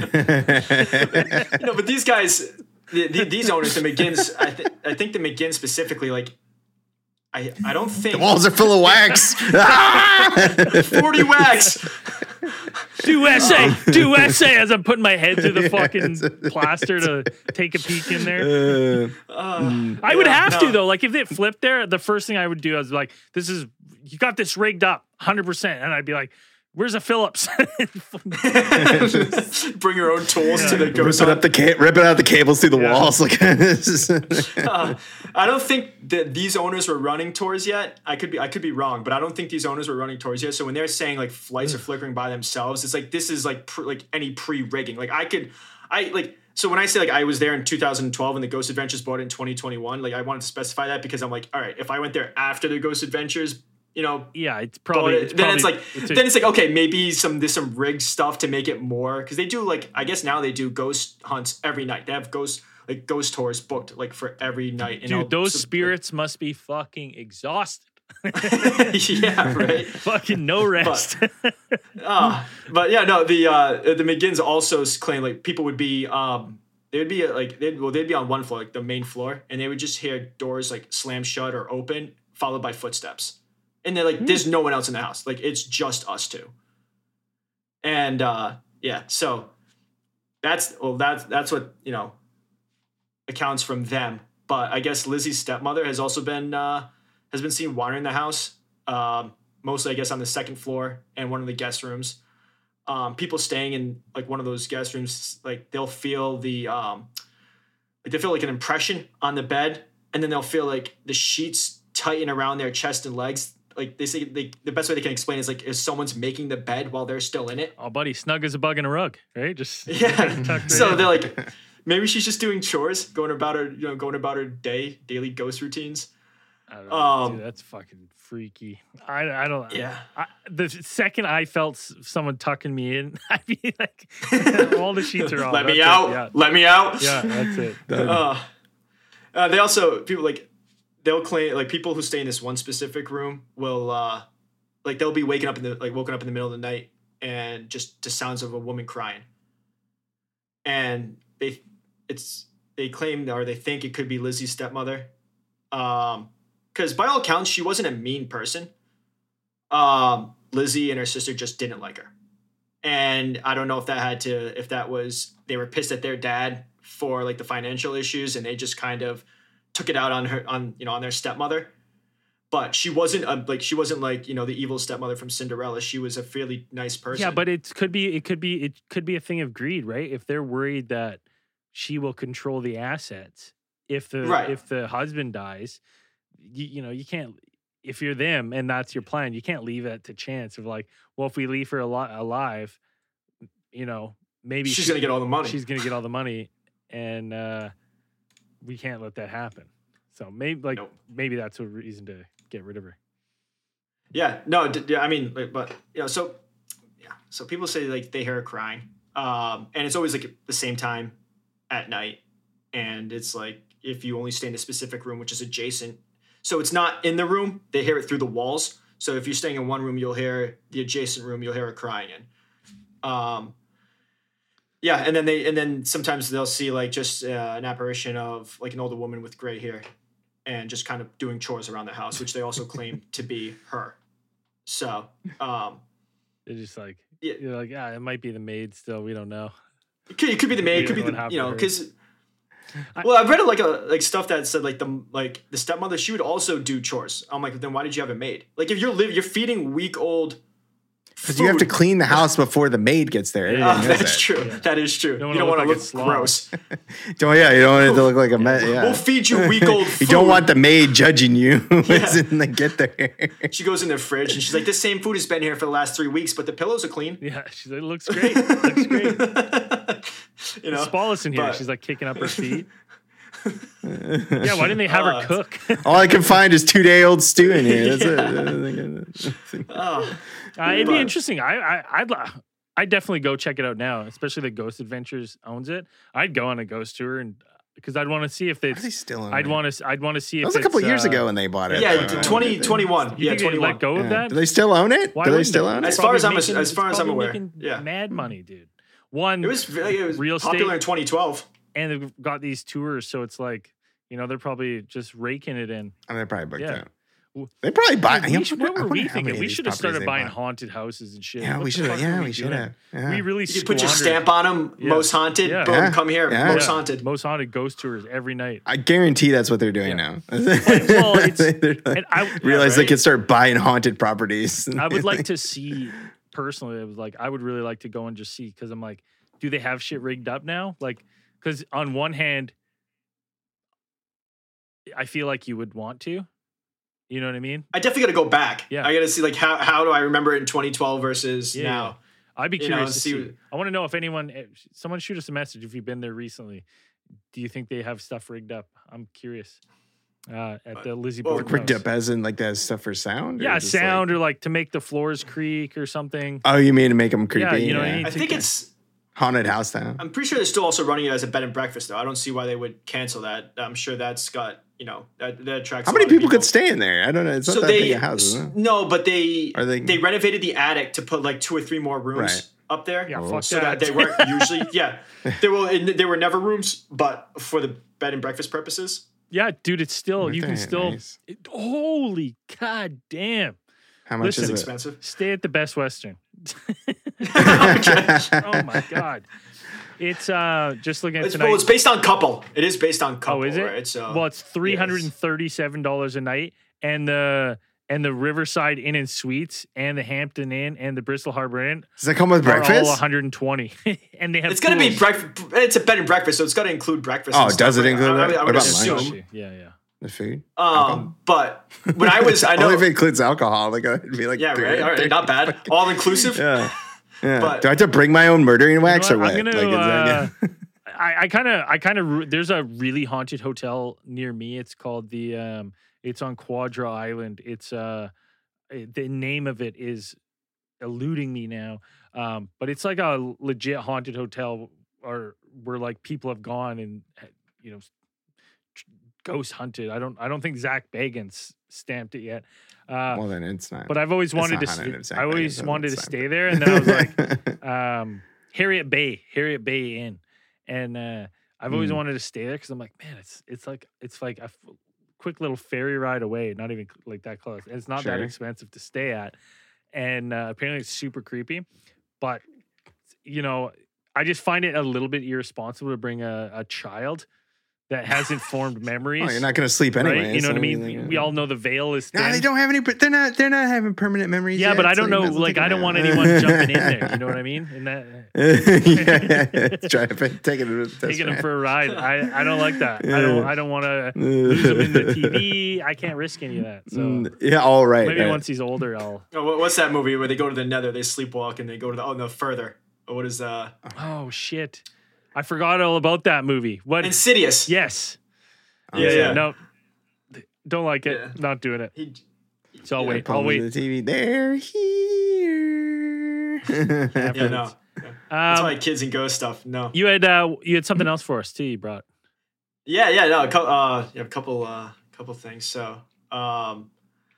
No, but these guys, the, the, these owners, the McGinns, I, th- I think the McGinns specifically, like, I I don't think The walls are full of wax. forty wax. Do essay, do essay as I'm putting my head through the fucking plaster to take a peek in there. Uh, I would yeah, have no. to though. Like if it flipped there, the first thing I would do is like, "This is you got this rigged up, hundred percent," and I'd be like, "Where's a Phillips?" Bring your own tools to the rip ghost it hunt. up the ca- ripping out the cables through the Yeah. walls. Like this is- Uh, I don't think that these owners were running tours yet. I could be I could be wrong, but I don't think these owners were running tours yet. So when they're saying like flights are flickering by themselves, it's like this is like pre, like any pre-rigging. Like I could I like so when I say like I was there in two thousand twelve and the Ghost Adventures bought it in twenty twenty-one, like I wanted to specify that because I'm like, all right, if I went there after the Ghost Adventures, you know, yeah, it's bought probably. it, It's then probably it's like it's a- then it's like okay, maybe some there's some rigged stuff to make it more because they do like I guess now they do ghost hunts every night. They have ghost like ghost tours booked like for every night. And dude, I'll- those so- spirits must be fucking exhausted. yeah, right. Fucking no rest. Uh, but yeah, no, the uh, the McGinns also claim like people would be um they would be uh, like they'd well they'd be on one floor like the main floor and they would just hear doors like slam shut or open followed by footsteps and they're like there's no one else in the house like it's just us two. And uh, yeah, so that's well that's that's what you know accounts from them. But I guess Lizzie's stepmother has also been uh, has been seen wandering the house. Um, mostly I guess on the second floor and one of the guest rooms. Um, people staying in like one of those guest rooms, like they'll feel the um, like they feel like an impression on the bed, and then they'll feel like the sheets tighten around their chest and legs. Like they say, they, the best way they can explain is like if someone's making the bed while they're still in it. Oh, buddy, snug as a bug in a rug, right? Just Yeah. tucked right So in. they're like, maybe she's just doing chores, going about her, you know, going about her day, daily ghost routines. I don't know, um, dude, that's fucking freaky. I, I don't. Yeah. I, the second I felt s- someone tucking me in, I'd be like, all the sheets are on. Let me That's out. it. Yeah. Let me out. Yeah, that's it. Uh, uh, they also people like they'll claim like people who stay in this one specific room will uh like they'll be waking up in the like woken up in the middle of the night and just to sounds of a woman crying. And they it's they claim or they think it could be Lizzie's stepmother. Um because by all accounts she wasn't a mean person. Um Lizzie and her sister just didn't like her. And I don't know if that had to if that was they were pissed at their dad for like the financial issues and they just kind of took it out on her on you know on their stepmother. But she wasn't a, like she wasn't like you know the evil stepmother from Cinderella. She was a fairly nice person. Yeah, but it could be. It could be. It could be a thing of greed, right? If they're worried that she will control the assets, if the Right. if the husband dies, you, you know, you can't. If you're them and that's your plan, you can't leave it to chance of like, well, if we leave her al- alive, you know, maybe She's she- gonna get all the money. She's gonna get all the money, and uh, we can't let that happen. So maybe like Nope. maybe that's a reason to get rid of her. Yeah, no, d- yeah, I mean, like, but you know, so yeah, so people say like they hear her crying, um, and it's always like at the same time at night, and it's like if you only stay in a specific room, which is adjacent, so it's not in the room, they hear it through the walls. So if you're staying in one room, you'll hear the adjacent room, you'll hear her crying in. Um, yeah, and then they and then sometimes they'll see like just uh, an apparition of like an older woman with gray hair. And just kind of doing chores around the house, which they also claim to be her. So, um, They're just like Yeah. you're like, ah, it might be the maid still. We don't know. it could, it could be the maid, it could be What the, happened you to know, her? because, I- well, I've read like a like stuff that said like the like the stepmother, she would also do chores. I'm like, then why did you have a maid? Like, if you're live, you're feeding week old. Because you have to clean the house before the maid gets there. Yeah. Everyone Oh, knows that's that. true. Yeah. That is true. Don't You don't wanna want to look look, like a gross. Don't, yeah, you don't want it to look like a mess. Yeah. We'll feed you week old food. You don't want the maid judging you when they get there. She goes in the fridge and she's like, "This same food has been here for the last three weeks, but the pillows are clean." Yeah, she's like, it looks great. looks great. You know, Spallus in here. but- She's like kicking up her feet. Yeah, why didn't they have Uh, her cook? All I can find is two day old stew in here. That's it. Oh, Uh, it'd be But- interesting. I, I, I'd, li- I'd definitely go check it out now, especially the Ghost Adventures owns it. I'd go on a ghost tour and because I'd want to see if Are they it's. still on I'd it? want to. I'd want to see That if was a couple it's, years uh, ago when they bought it. yeah, Uh, twenty twenty-one. You Yeah, think they'd twenty-one. let go of yeah. that? Do they still own it? Why Do they wouldn't still they? own It's it? As far as probably I'm- making- as far it's as I'm probably aware, making yeah. mad money, dude. One, It was like, it was Real estate- popular in twenty twelve. and they've got these tours, so it's like you know they're probably just raking it in. Oh, they're probably booked Yeah. out. They probably buy. Dude, I we should, wonder- what I were wonder we how thinking? many of We these should have properties started they buying bought. haunted houses and shit. Yeah, What we the should have. fuck were Yeah, we we should doing? have. Yeah. We really You could put your squandered- stamp on them. Yeah. Most haunted. Yeah. Boom, Yeah. come here. Yeah. Most Yeah, haunted. most haunted ghost tours every night. I guarantee that's what they're doing Yeah. now. Well, it's- They're like- and I- realize yeah, they right. can start buying haunted properties. I would like to see personally. It was like I would really like to go and just see because I'm like, do they have shit rigged up now? Like, because on one hand, I feel like you would want to. You know what I mean? I definitely got to go back. Yeah. I got to see like how how do I remember it in twenty twelve versus Yeah, now. I'd be You know, curious to see see. what- I want to know if anyone, if someone shoot us a message if you've been there recently. Do you think they have stuff rigged up? I'm curious. Uh, at the Lizzie well, Borden Rigged house. up as in like that stuff for sound? or Yeah, just sound like- or like to make the floors creak or something. oh, you mean to make them creepy? Yeah, you know what I mean? I think it's. Haunted house town. I'm pretty sure they're still also running it as a bed and breakfast though. I don't see why they would cancel that. I'm sure that's got you know that that attracts. How a many lot of people could stay in there? I don't know. It's not So that they big a house, isn't it? no, but they Are they- they renovated the attic to put like two or three more rooms Right. up there. Yeah, Oh. fuck So that. that they weren't usually yeah there were there were never rooms, but for the bed and breakfast purposes. Yeah, dude, it's still Aren't you can they still. nice? it- holy god damn! How much Listen, is It's it? expensive. Stay at the Best Western. Oh my god, it's uh just looking at It's, tonight. well, it's based on couple. It is based on couple. oh, is it? Right? So well, it's three hundred and thirty-seven dollars a night, and the and the Riverside Inn and Suites, and the Hampton Inn, and the Bristol Harbor Inn Does that come with are all breakfast? one hundred and twenty, and they have. it's gonna be pools. breakfast. It's a bed and breakfast, so it's got to include breakfast. Oh, and stuff, does it right? include I, I, that? would- I What would about assume. lunch? Yeah, yeah. The food? Um, but when I was, I know. Only if it includes alcohol. Like it'd be like Yeah, three- right. All right, not bad. All inclusive. Yeah. Yeah. But- Do I have to bring my own murdering wax You or know what? I'm gonna, Like, is that- uh, I, I kind of, I kind of. There's a really haunted hotel near me. It's called the. Um, it's on Quadra Island. It's uh, it- the name of it is eluding me now. Um, but it's like a legit haunted hotel, or where like people have gone and you know, ghost hunted. I don't, I don't think Zach Bagans stamped it yet. Uh, well, then it's not. but I've always it's wanted not to. haunted St- if Zach I always Bagans wanted to doesn't stay stamp there, and then I was like. um, Harriet Bay, Harriet Bay Inn, and uh, I've always Mm. wanted to stay there because I'm like, man, it's it's like it's like a f- quick little ferry ride away, not even like that close, and it's not that Sure. expensive to stay at, and uh, apparently it's super creepy, but you know, I just find it a little bit irresponsible to bring a, a child that hasn't formed memories. Oh, you're not going to sleep anyway. Right? You know so what I mean? like, We all know the veil is thin. No, they don't have any. But they're not. They're not having permanent memories. Yeah, yet, but I so don't you know. might as well Like, take I a don't want nap. anyone jumping in there. You know what I mean? And that yeah, try to take it. taking them for a ride. I, I don't like that. I don't. I don't want to lose him in the T V. I can't risk any of that. So Yeah, all right. maybe right. once he's older, I'll. Oh, what- what's that movie where they go to the Nether, they sleepwalk, and they go to the oh no further? Oh, what is uh Oh shit! I forgot all about that movie. What? Insidious? Yes. yeah, yeah. yeah. No. Don't like it. Yeah. Not doing it. He, So I'll yeah, wait. Pull I'll them to wait. The T V. They're here. yeah, no. Yeah. That's Um, why kids and ghost stuff. No. You had uh, you had something else for us too. You brought. Yeah, yeah, no. A couple, uh, yeah, a couple, uh, couple things. So, um,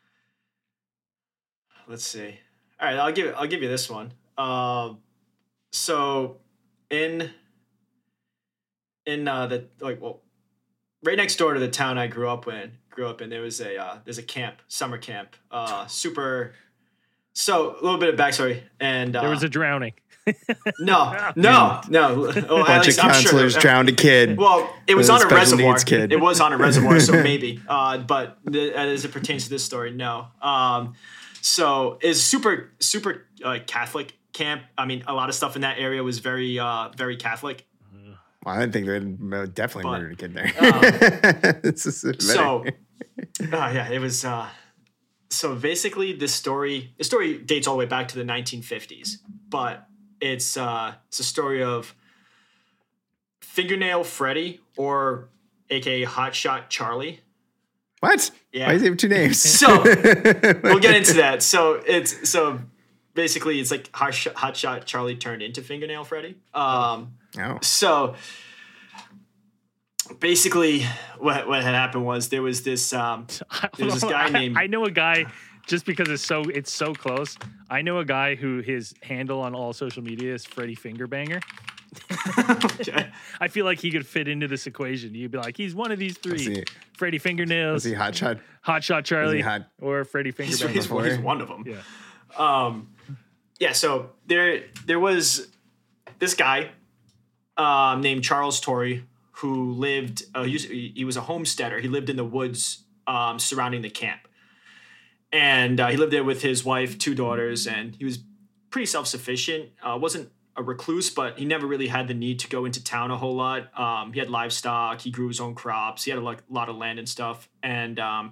let's see. All right, I'll give I'll give you this one. Um, so in in uh, the like well, right next door to the town I grew up in, grew up in, there was a uh, there's a camp, summer camp, uh, super. So a little bit of backstory, and uh, There was a drowning. no, no, no. Oh, Bunch at of least I'm sure counselors there- drowned a kid. Well, it was a on a special reservoir. needs kid. It was on a reservoir, so maybe. Uh, but the, as it pertains to this story, no. Um, so it's super, super uh, Catholic camp. I mean, a lot of stuff in that area was very, uh, very Catholic. Well, I didn't think they'd definitely But, murdered a kid there. um, This is better. So, uh, yeah, it was. Uh, so basically, this story, the story dates all the way back to the nineteen fifties, but it's uh, it's a story of Fingernail Freddy, or A K A Hotshot Charlie. What? Yeah. Why does he have two names? So we'll get into that. So it's so basically it's like Hot Shot, Hot Shot Charlie turned into Fingernail Freddy. Um, Oh. So basically, what what had happened was there was this um, there was this guy I, named I know a guy. Just because it's so it's so close, I know a guy who his handle on all social media is Freddy Fingerbanger. Okay. I feel like he could fit into this equation. You'd be like, he's one of these three: he- Freddy Fingernails, Is he hot shot? Hot Shot Charlie, hot? or Freddy He's, Fingerbanger. he's, he's one of them. Yeah. Um, yeah. So there there was this guy um, named Charles Torrey who lived. Uh, he, was, he was a homesteader. He lived in the woods um, surrounding the camp. And uh, he lived there with his wife, two daughters, and he was pretty self-sufficient. Uh, wasn't a recluse, but he never really had the need to go into town a whole lot. Um, he had livestock. He grew his own crops. He had a lot, lot of land and stuff. And um,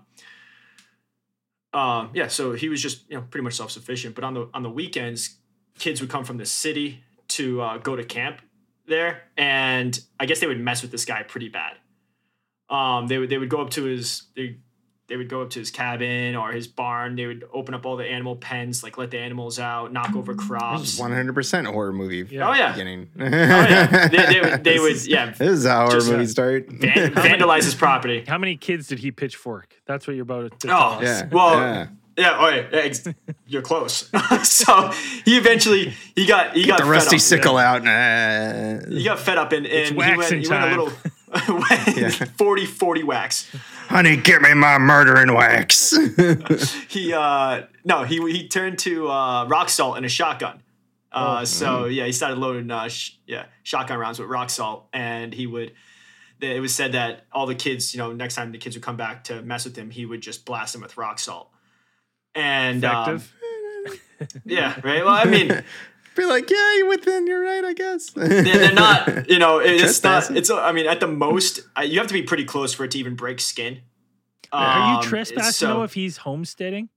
um, yeah, so he was just you know pretty much self-sufficient. But on the on the weekends, kids would come from the city to uh, go to camp there, and I guess they would mess with this guy pretty bad. Um, they would they would go up to his. They, They would go up to his cabin or his barn. They would open up all the animal pens, like let the animals out, knock over crops. one hundred percent a horror movie. Yeah. Oh yeah, Beginning. oh yeah. They, they would, they would, yeah, This is how horror Just, uh, movies start. van- vandalize his property. How many kids did he pitchfork? That's what you're about to tell Oh us. Yeah. well, yeah. yeah. Oh yeah, yeah, ex- you're close. So he eventually he got he got The fed rusty up. sickle out. Nah. He got fed up and, and he went waxing he went a time. little Yeah. forty forty wax. Honey, give me my murdering wax. He uh no he he turned to uh, rock salt and a shotgun. Uh, so yeah, he started loading uh, sh- yeah shotgun rounds with rock salt, and he would. It was said that all the kids, you know, next time the kids would come back to mess with him, he would just blast them with rock salt. And um, Effective. yeah, right. Well, I mean, Be like, yeah, you're within. You're right, I guess. they're, they're not. You know, it's not. Trespassing. It's. I mean, at the most, uh, you have to be pretty close for it to even break skin. Are you Um, trespassing so- though if he's homesteading?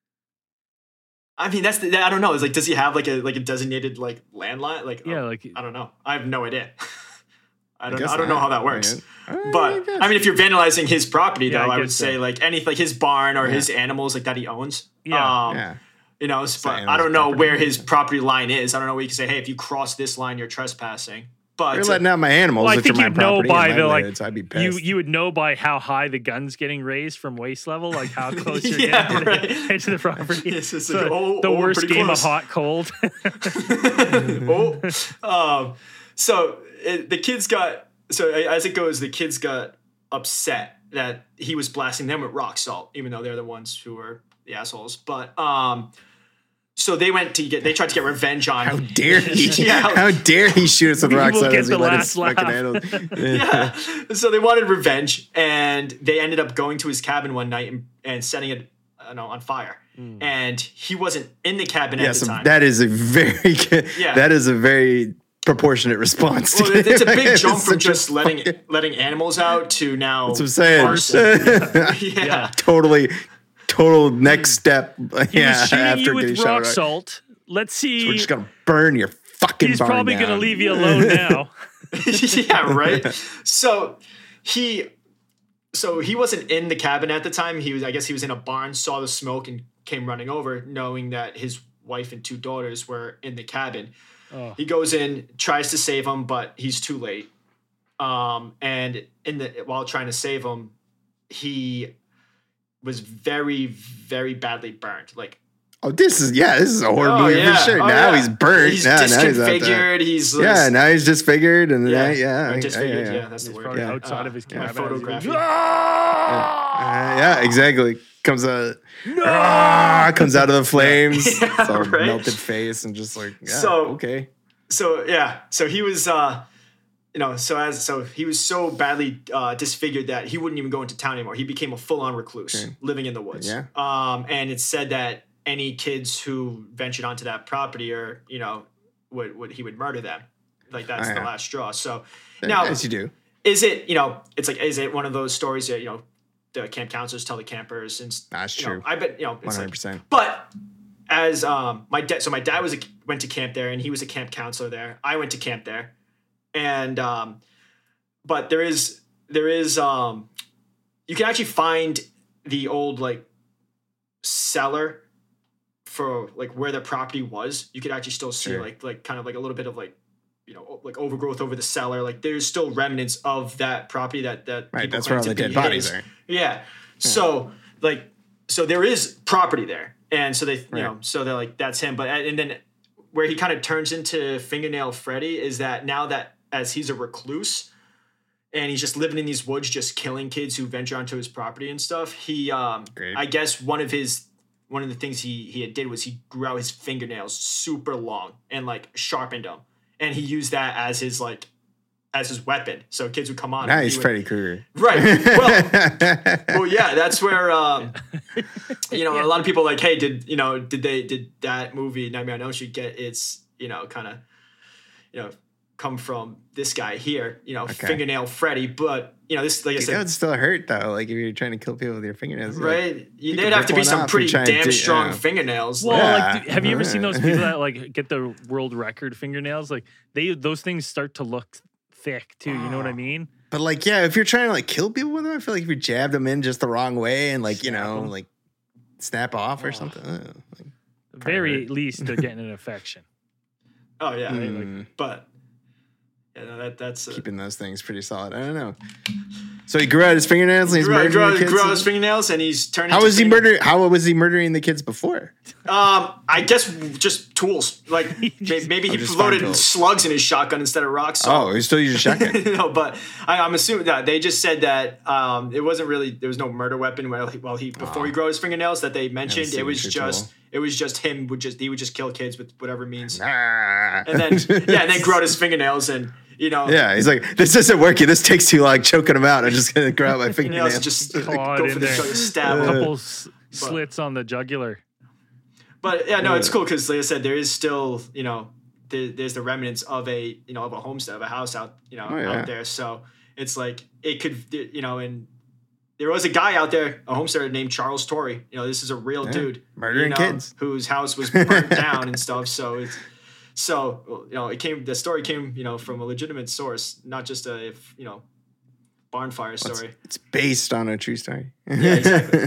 I mean, that's the, I don't know. It's like, does he have like a like a designated like landline? Like, Yeah, oh, like I don't know. I have no idea. I don't. guess I, don't know not. how that works. Right. Uh, But guess. I mean, if you're vandalizing his property, Yeah, though, I I would guess say so. like any like his barn or his animals like that he owns. Yeah. Um, yeah. You know, but I animal's don't know property. where his property line is. I don't know where you can say, hey, if you cross this line, you're trespassing. But You're letting out my animals, Well, I which think are my you'd know property by and the my like lids. I'd be you pissed. you would know by how high the gun's getting raised from waist level, like how close you're Yeah, getting to right. the edge of the property. It's just So like, oh, the oh, worst pretty game close. of hot cold. oh, um, so it, the kids got so as it goes, the kids got upset that he was blasting them with rock salt, even though they're the ones who were the assholes. But um, so they went to get. They tried to get revenge on. How dare he? Yeah. How dare he shoot us with We rocks will as get he the let his last fucking laugh. handle. Yeah. So they wanted revenge, and they ended up going to his cabin one night and, and setting it, you know, on fire. Mm. And he wasn't in the cabin Yeah, at the so time. that is a very good, Yeah. that is a very proportionate response. Well, to it's a big It's jump from such a just letting fucking- letting animals out to now. That's what I'm saying. arson. yeah. Yeah. Totally, total next step. He yeah, was shooting you getting with shot rock at. salt. Let's see. We're just gonna burn your fucking. He's barn probably going to down. leave you alone now. Yeah, right. So he, so he wasn't in the cabin at the time. He was, I guess, he was in a barn, saw the smoke, and came running over, knowing that his wife and two daughters were in the cabin. Oh. He goes in, tries to save them, but he's too late. Um, and in the while trying to save them, he was very, very badly burned. Like, Oh, this is yeah, this is a horror oh movie yeah, for sure. oh, now yeah. he's burnt. He's yeah, now he's out there. disconfigured. He's, Yeah, now he's disfigured, and yeah, yeah, yeah, or I- I- disfigured. yeah, Yeah, that's the He's word. probably Yeah. outside Uh, of his yeah, cabin. photography. Uh, yeah, exactly. Comes out, ah, comes out of the flames. Yeah, it's all right? melted face and just like, yeah, So- okay. So yeah, so he was, uh, you know, so as so he was so badly uh, disfigured that he wouldn't even go into town anymore. He became a full-on recluse, Okay. living in the woods. Yeah. Um, and it's said that any kids who ventured onto that property, or you know, would would he would murder them. Like that's Oh, the yeah. last straw. So now, As you do. is it, you know, it's like, is it one of those stories that, you know, the camp counselors tell the campers and s- That's you know, true. I bet, you know, it's One hundred like, percent. but as um my dad, so my dad was a, went to camp there, and he was a camp counselor there. I went to camp there, and um, but there is there is um, you can actually find the old like cellar for like where the property was. You could actually still see Sure. like like kind of like a little bit of like, you know, like overgrowth over the cellar. Like there's still remnants of that property that that Right, people that's claim where all to the dead be bodies his. are. Yeah. So like, so there is property there, and so they, you Right. know, so they're like, that's him. But and then where he kind of turns into Fingernail Freddy is that now that as he's a recluse, and he's just living in these woods, just killing kids who venture onto his property and stuff. He, um, Great. I guess one of his one of the things he he had did was he grew out his fingernails super long and like sharpened them, and he used that as his like as his weapon. So kids would come on. and Nice, he would- Freddy Krueger. Right. Well, well, yeah, that's where um, you know, a lot of people are like, hey, did you know, did they did that movie Nightmare on Elm Street get its, you know, kind of, you know, come from this guy here, you know, Okay. Fingernail Freddy, but you know, this like I Dude, said, that would still hurt though. Like if you're trying to kill people with your fingernails, like, right? You, could they'd have to rip be one some off pretty and try and damn do- strong yeah. fingernails. Well, like, Yeah. like, do- have you ever seen those people that like get the world record fingernails? Like they, those things start to look thick too. You know what I mean? But like, yeah, if you're trying to like kill people with them, I feel like if you jabbed them in just the wrong way and like, you Snap know, 'em. like snap off or something. uh, like, Very hurt. least, they're getting an infection. oh yeah, Mm. like, but yeah, no, that that's uh, keeping those things pretty solid. I don't know. So he grew out his fingernails and he's grew, out- murdering grew, the out- kids. grew out his fingernails, and he's turning. How into was he finger- murdering? How was he murdering the kids before? Um, I guess just tools. Like may- just- maybe he Oh, just fine loaded tools. slugs in his shotgun instead of rocks. So. Oh, he's still using shotgun. no, but I, I'm assuming that they just said that um, it wasn't really there was no murder weapon while he, while he before he grew his fingernails that they mentioned. It was signature just tool. it was just him would just he would just kill kids with whatever means, Ah. and then yeah, and then grow out his fingernails, and you know Yeah, he's like, this isn't working. This takes too long choking him out. I'm just gonna grow out my fingernails fingernails. and just Clawed go in for the there. jugular, stab. A him. couple s- slits on the jugular. But yeah, no, it's cool because, like I said, there is still, you know, there, there's the remnants of a, you know, of a homestead, of a house out, you know, Oh, yeah. out there. So it's like it could, you know, and there was a guy out there, a homesteader named Charles Torrey. You know, this is a real dude, murdering you know, kids. whose house was burnt down and stuff. So it's so you know, it came. The story came, you know, from a legitimate source, not just a, if, you know, barn fire story. It's based on a true story. Yeah, exactly.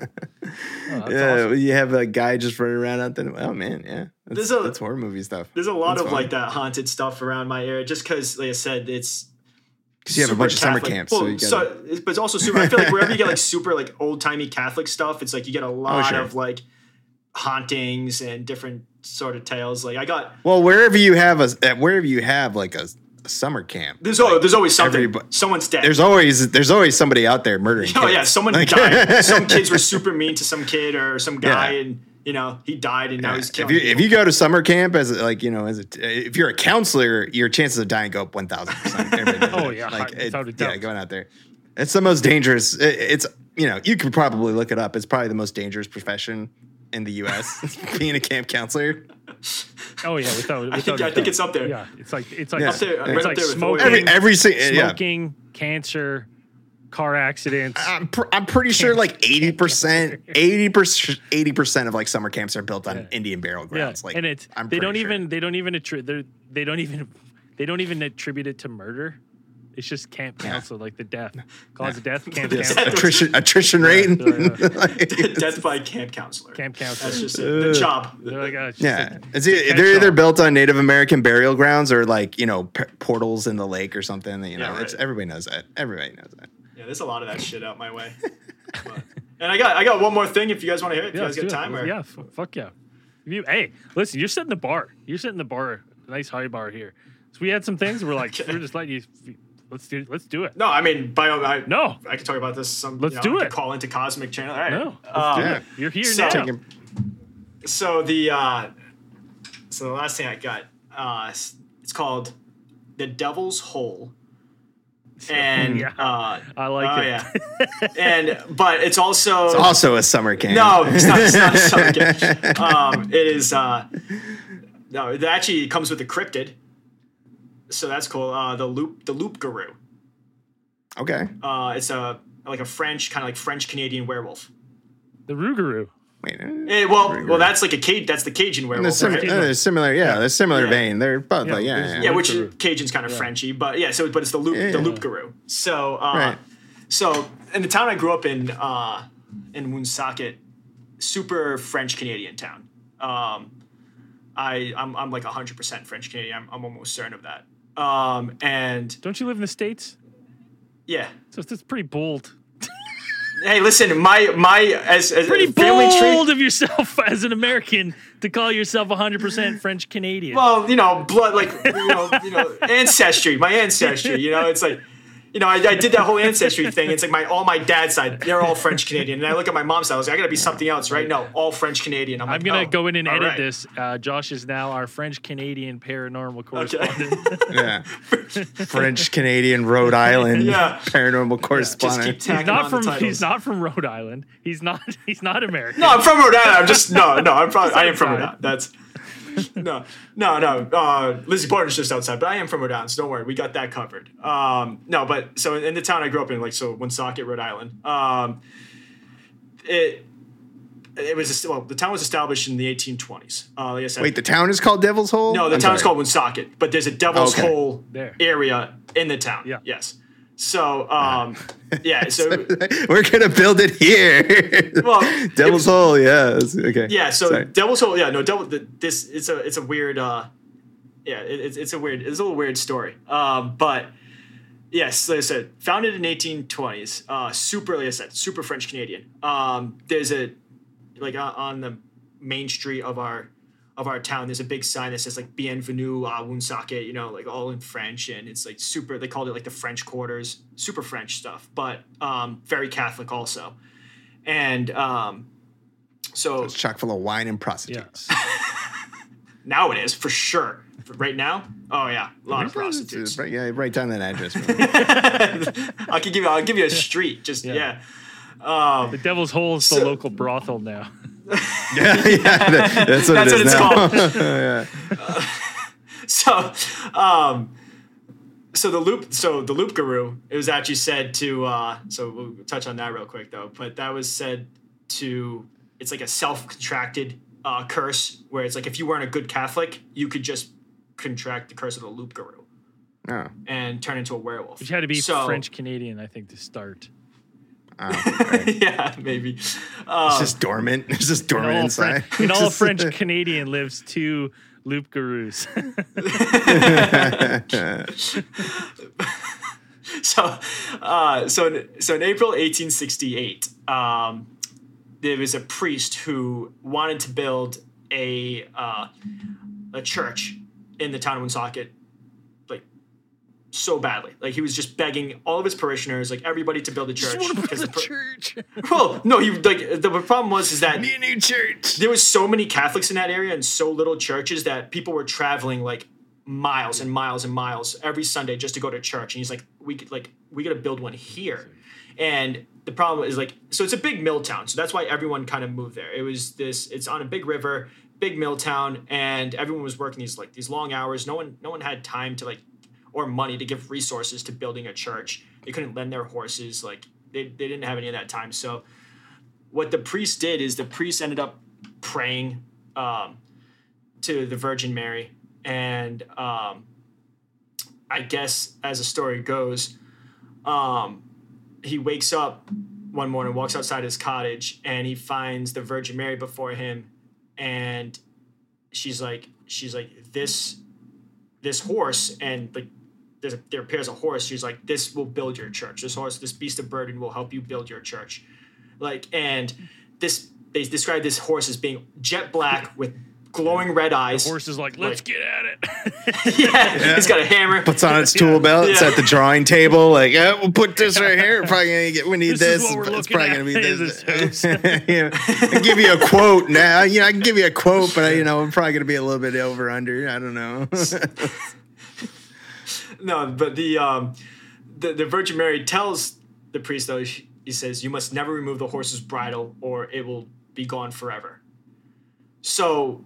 Oh, that's yeah, awesome. you have a guy just running around out there. Oh man, yeah, that's, There's a- that's horror movie stuff. There's a lot That's of fun. like that haunted stuff around my area, just because, like I said, it's. Because you have a super bunch of summer Catholic. camps, Well, so you got. so, it's- but it's also super. I feel like wherever you get like super like old timey Catholic stuff, it's like you get a lot Oh, sure. of like hauntings and different sort of tales. Like I got well, wherever you have a uh, wherever you have like a, a summer camp, there's always there's always something. everybo- Someone's dead. there's always there's always somebody out there murdering. oh kids. yeah, someone Like- died. Some kids were super mean to some kid or some guy, Yeah. and You know, he died and now he's If killing you people. if you go to summer camp as a- like you know as a if you're a counselor, your chances of dying go up one thousand percent. Oh, yeah, like it, without a yeah, doubt. going out there, it's the most dangerous. It, it's you know you can probably look it up. It's probably the most dangerous profession in the U S being a camp counselor. Oh yeah, without, without I think a I think doubt. it's up there. Yeah, it's like it's like Yeah. Up there, It's right it's up like there with smoking, Every- Every every si- yeah. smoking, cancer, car accidents. I'm, pr- I'm pretty sure like eighty percent, eighty percent, eighty percent of like summer camps are built on Yeah. Indian burial Yeah, grounds. Like, and it's I'm they pretty don't sure. even they don't even attri- they don't even they don't even attribute it to murder. It's just camp counsel, like the death, cause of death, camp Yes. counsel, attrition attrition rate. yeah, Like, Death by camp counselor. camp counsel. That's just it. The job. They're like, oh, it's just yeah, like- it's e- catch they're either all. built on Native American burial grounds or like you know p- portals in the lake or something. You know, Yeah, right. it's, everybody knows that. Everybody knows that. Yeah, there's a lot of that shit out my way. But- and I got I got one more thing if you guys want to hear it. If yeah, you guys let's got do it. time. Or, yeah, f- fuck yeah. If you, hey, listen, you're setting the bar. You're setting the bar, a nice high bar here. So we had some things. We're like, we're just letting you. Let's do. Let's do it. No, I mean, by all- I, No. I can talk about this. Some. Let's you know, do I can it. Call into Cosmic Channel. All right. No, let's Um, do yeah. it. You're here So- now. Taking- So the uh, so the last thing I got, uh, s- it's called The Devil's Hole, and Yeah. uh, I like oh, it. yeah. and but it's also It's also a summer camp. no, it's not. It's not a summer camp. Um, it is. Uh, no, it actually comes with a cryptid, so that's cool. Uh, the loop, the loop guru. Okay. Uh, it's a like a French kind of like French Canadian werewolf. The Rougarou. Wait. Eh, well, well, that's like a Cajun. That's the Cajun They're, werewolf. simi- right? they're similar, yeah, they're similar Yeah. vein. They're both Yeah, like, yeah, there's- yeah. Yeah, which Guru. Cajun's kind of Frenchy, but yeah. So, but it's the loop, Yeah, the yeah. loop guru. So, uh, Right. so in the town I grew up in, uh, in Woonsocket, super French Canadian town. Um, I I'm I'm like hundred percent French Canadian. I'm, I'm almost certain of that. Um, and Don't you live in the States? yeah. So it's pretty bold. Hey, listen, my my as, as Pretty a family bold tree. of yourself as an American to call yourself one hundred percent French Canadian. Well, you know, blood, like you know, you know, ancestry, my ancestry. You know, it's like, you know, I, I did that whole ancestry thing. It's like my all my dad's side, they're all French Canadian, and I look at my mom's side. I was like, I gotta be something else, right? No, all French Canadian. I'm, I'm like, gonna oh, go in and all edit right. this. Uh, Josh is now our French Canadian paranormal correspondent. yeah. French Canadian Rhode Island Yeah. paranormal Just correspondent. keep he's tacking not on from. the titles. He's not from Rhode Island. He's not. He's not American. No, I'm from Rhode Island. I'm just no, no. I'm from. I am from Rhode outside. Island. That's no, no, no. Uh, Lizzie Barton's just outside, but I am from Rhode Island, so don't worry, we got that covered. Um, no, but so in the town I grew up in, like so Woonsocket, Rhode Island. Um, it it was well, the town was established in the eighteen twenties. Uh, like I said, Wait, the town is called Devil's Hole? no, the I'm town is sorry. called Woonsocket, but there's a Devil's Okay. Hole There. area in the town. Yeah. Yes. So, um, yeah. So, We're gonna build it here. well, Devil's it- Hole, yeah. it's- Okay. Yeah, so Sorry. Devil's Hole. Yeah, no, Devil. The, this it's a it's a weird. Uh, yeah, it, it's it's a weird. It's a little weird story. Um, but yes, like I said, founded in eighteen twenties. Uh, super, like I said, super French Canadian. Um, there's a like uh, on the main street of our of our town. There's a big sign that says like "Bienvenue à Woonsocket," you know, like all in French, and it's like super. They called it like the French Quarters, super French stuff, but um, very Catholic also, and um, so It's chock full of wine and prostitutes. now it is for sure. For right now, oh yeah, a lot of prostitutes. Right, yeah, write down that address. for me. I can give you. I'll give you a street. Just yeah. Yeah. The Devil's Hole is the So- local brothel now. yeah, yeah, that- that's what That's it is what it's now. called. So, um, so the loop. So the loop guru. It was actually said to. Uh, so we'll touch on that real quick though. But that was said to. It's like a self-contracted uh, curse where it's like if you weren't a good Catholic, you could just contract the curse of the loop guru Oh, and turn into a werewolf. Which had to be So- French Canadian, I think, to start. oh, right. yeah, maybe. It's Um, just dormant. It's just In dormant all, inside. French, in all Just- French Canadian lives two loop gurus. so, uh, so, in, so in April eighteen sixty-eight, um, there was a priest who wanted to build a uh, a church in the town of Woonsocket, like so badly. Like he was just begging all of his parishioners, like everybody, to build a church. because the the par- church. well, no, he like the problem was is that Need a new church. there was so many Catholics in that area and so little churches that people were traveling like miles and miles and miles every Sunday just to go to church. And he's like, we could like we got to build one here. And the problem is like, so it's a big mill town, so that's why everyone kind of moved there. It was this, it's on a big river, big mill town, and everyone was working these like these long hours. No one, no one had time to like, or money to give resources to building a church. They couldn't lend their horses, like they they didn't have any of that time. So what the priest did is the priest ended up praying um, to the Virgin Mary, and um, I guess as the story goes, um, he wakes up one morning, walks outside his cottage, and he finds the Virgin Mary before him, and she's like, she's like, this, this horse, and like, there's a, there appears a horse. She's like, this will build your church. This horse, this beast of burden will help you build your church. Like, and this, they describe this horse as being jet black with glowing red eyes. The horse is like, let's Like- get at it. yeah, yeah, he's got a hammer. Puts on its tool belt. It's Yeah. at the drawing table. Like, yeah, we'll put this right here. Probably gonna get. We need This is this. what we're It's looking probably at gonna be in this. this Yeah. I give you a quote now. You know, I can give you a quote, but I, you know, I'm probably gonna be a little bit over under. I don't know. No, but the um, the the Virgin Mary tells the priest though. He he says, "You must never remove the horse's bridle, or it will be gone forever." So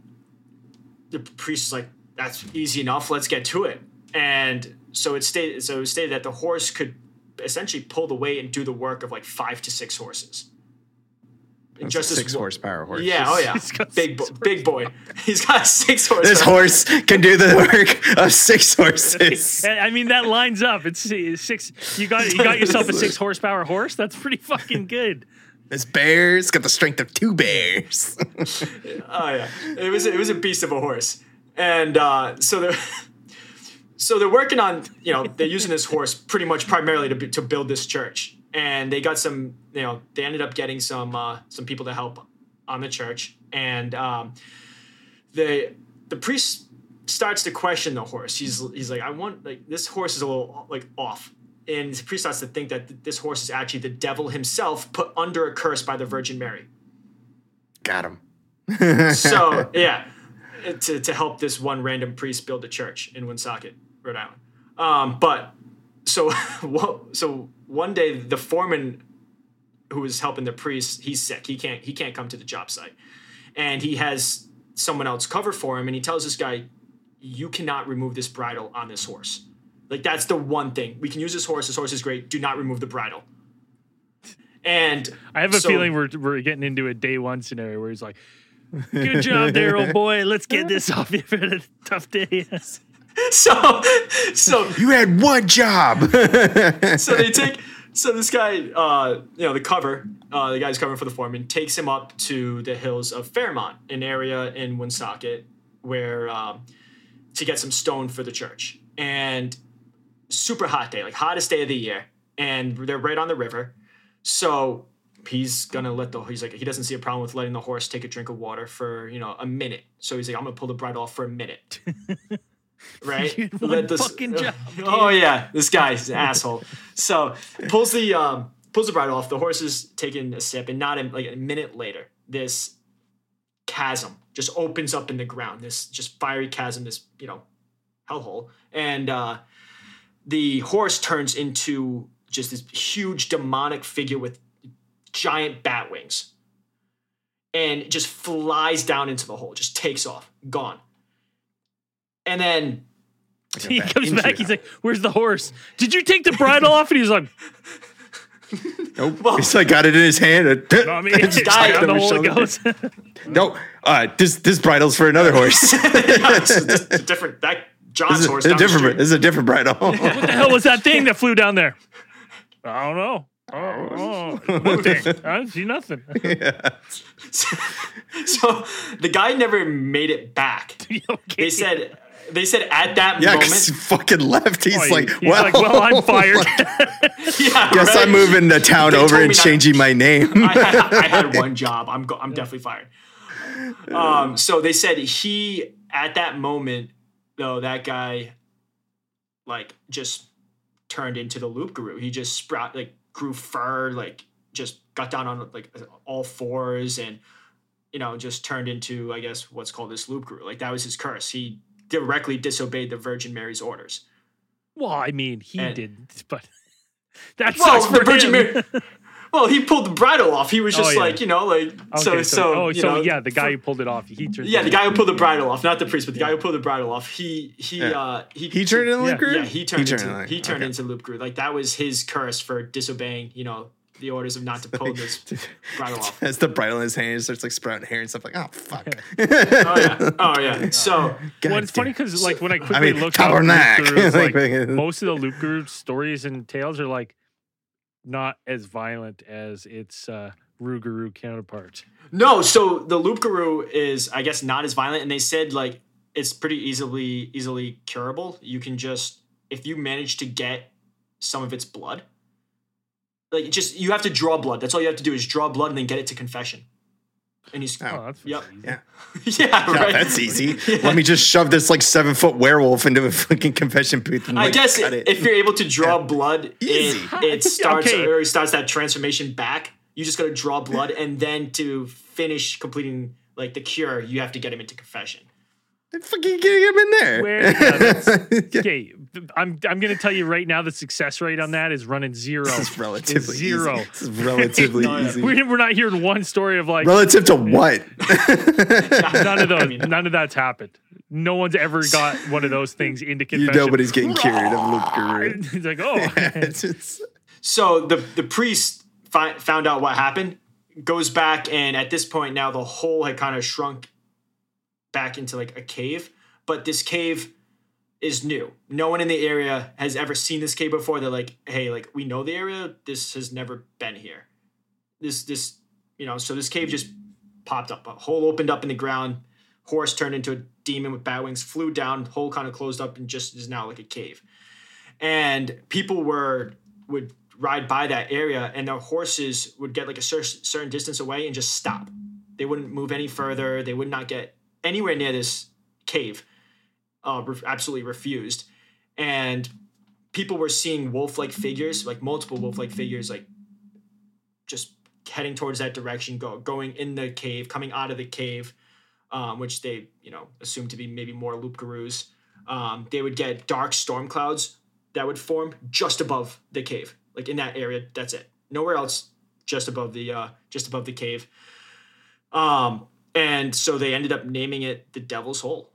the priest is like, "That's easy enough. Let's get to it." And so it stated so it stated that the horse could essentially pull the weight and do the work of like five to six horses. That's Just a as six wo- horsepower horse. Yeah, oh yeah, He's got big bo- six big boy. He's got six horses. This horse can do the work of six horses. I mean, that lines up. It's it's six. You got you got yourself a six horsepower horse. That's pretty fucking good. This bear's got the strength of two bears. Oh yeah, it was it was a beast of a horse, and uh, so they're so they're working on, you know, they're using this horse pretty much primarily to be, to build this church, and they got some, you know, they ended up getting some uh, some people to help on the church, and um, the the priest starts to question the horse. He's he's like, I want, like, this horse is a little like off. And the priest starts to think that th- this horse is actually the devil himself put under a curse by the Virgin Mary. Got him. So, yeah, to, to help this one random priest build a church in Woonsocket, Rhode Island. Um, but so, so one day the foreman who was helping the priest, he's sick. He can't he can't come to the job site, and he has someone else cover for him. And he tells this guy, "You cannot remove this bridle on this horse. Like, that's the one thing. We can use this horse. This horse is great. Do not remove the bridle." And I have a so- feeling we're we're getting into a day one scenario where he's like, "Good job there, old boy. Let's get this off you for a tough day." So, so You had one job. so they take so this guy, uh, you know, the cover, uh, the guy's covering for the foreman, takes him up to the hills of Fairmont, an area in Woonsocket where um, to get some stone for the church. And super hot day, like hottest day of the year, and they're right on the river. So he's gonna let the he's like he doesn't see a problem with letting the horse take a drink of water for, you know, a minute. So he's like, I'm gonna pull the bridle off for a minute. Right? You had one Let this- fucking job, Oh yeah, this guy's an asshole. So pulls the um, pulls the bridle off. The horse is taking a sip, and not in, like a minute later, this chasm just opens up in the ground. This just fiery chasm. This, you know, hellhole, and uh, the horse turns into just this huge demonic figure with giant bat wings, and just flies down into the hole. Just takes off, gone. And then He comes into back. it. He's like, "Where's the horse? Did you take the bridle off?" And he's like, Nope. He's like got it in his hand. "No, me." Just died tapped Down on the his hole it shoulder. goes. No, uh, this this bridle's for another horse. it's just a different that John's This is horse. a down the different. street. This is a different bridle. What the hell was that thing that flew down there? I don't know. Oh, oh, what thing? I didn't see nothing. So the guy never made it back. Okay. They said they said at that Yeah, moment. because he fucking left. He's Oh, like, he's well, like, well, I'm fired. Yeah, guess right? I'm moving the town They over told and me not- changing my name. I had, I had one job. I'm go, I'm definitely fired. Um, so they said he at that moment though, that guy like just turned into the Loop Guru. He just sprout like grew fur, like just got down on like all fours and, you know, just turned into, I guess, what's called this Loop Guru. Like that was his curse. He directly disobeyed the Virgin Mary's orders. Well, I mean, he And- didn't, but that Well, sucks the for Virgin him. Mary. Well, he pulled the bridle off. He was Oh, just yeah. like, you know, like so Okay, so. oh, you so know, yeah, the guy who pulled it off. He turned. Yeah, the it guy off. who pulled the bridle off, not the priest, but the guy who pulled the bridle off. He he Yeah. uh he He turned into Yeah. Loop Guru? Yeah, he turned into into- he turned okay. into Loop Guru. Like that was his curse for disobeying, you know, the orders of not to pull this bridle off. Has the bridle in his hand, he starts like sprouting hair and stuff like, oh fuck. Oh yeah, oh yeah. So God Well, it's funny damn. because like when I quickly mean, looked up Loop Tabernacle. Gurus, like, Like- most of the Loop Guru stories and tales are like not as violent as its uh, Rougarou counterparts. no, so the Loop Guru is, I guess, not as violent, and they said like it's pretty easily easily curable. You can just if you manage to get some of its blood, like just you have to draw blood. That's all you have to do is draw blood and then get it to confession. And he's Oh, that's Yep. easy. Yeah. yeah, Yeah, right. that's easy. Let me just shove this like seven foot werewolf into a fucking confession booth and I like, guess cut it. if you're able to draw blood, Easy. it, it starts Okay. or it starts that transformation back. You just got to draw blood, and then to finish completing like the cure, you have to get him into confession. fucking getting him in there. Where, yeah, that's- okay, I'm I'm gonna tell you right now the success rate on that is running zero. This is relatively It's zero. easy. This is relatively No, yeah. easy. We're, we're not hearing one story of like Relative to what? none of those. None of that's happened. No one's ever got one of those things into You confession. nobody's getting cured of Loop Guru. It's like, oh, It's just- So the the priest fi- found out what happened, goes back, and at this point now the hole had kind of shrunk back into like a cave. But this cave is new. No one in the area has ever seen this cave before. They're like, hey, like we know the area. This has never been here. This this you know. So this cave just popped up. A hole opened up in the ground. Horse turned into a demon with bat wings. Flew down. Hole kind of closed up and just is now like a cave. And people were would ride by that area, and their horses would get like a cer- certain distance away and just stop. They wouldn't move any further. They would not get anywhere near this cave. Uh, re- absolutely refused. And people were seeing wolf-like figures, like multiple wolf-like figures, like just heading towards that direction, go going in the cave, coming out of the cave, um, which they, you know, assumed to be maybe more Loop Gurus. Um, they would get dark storm clouds that would form just above the cave, like in that area. That's it. Nowhere else. Just above the uh, just above the cave. Um, and so they ended up naming it the Devil's Hole.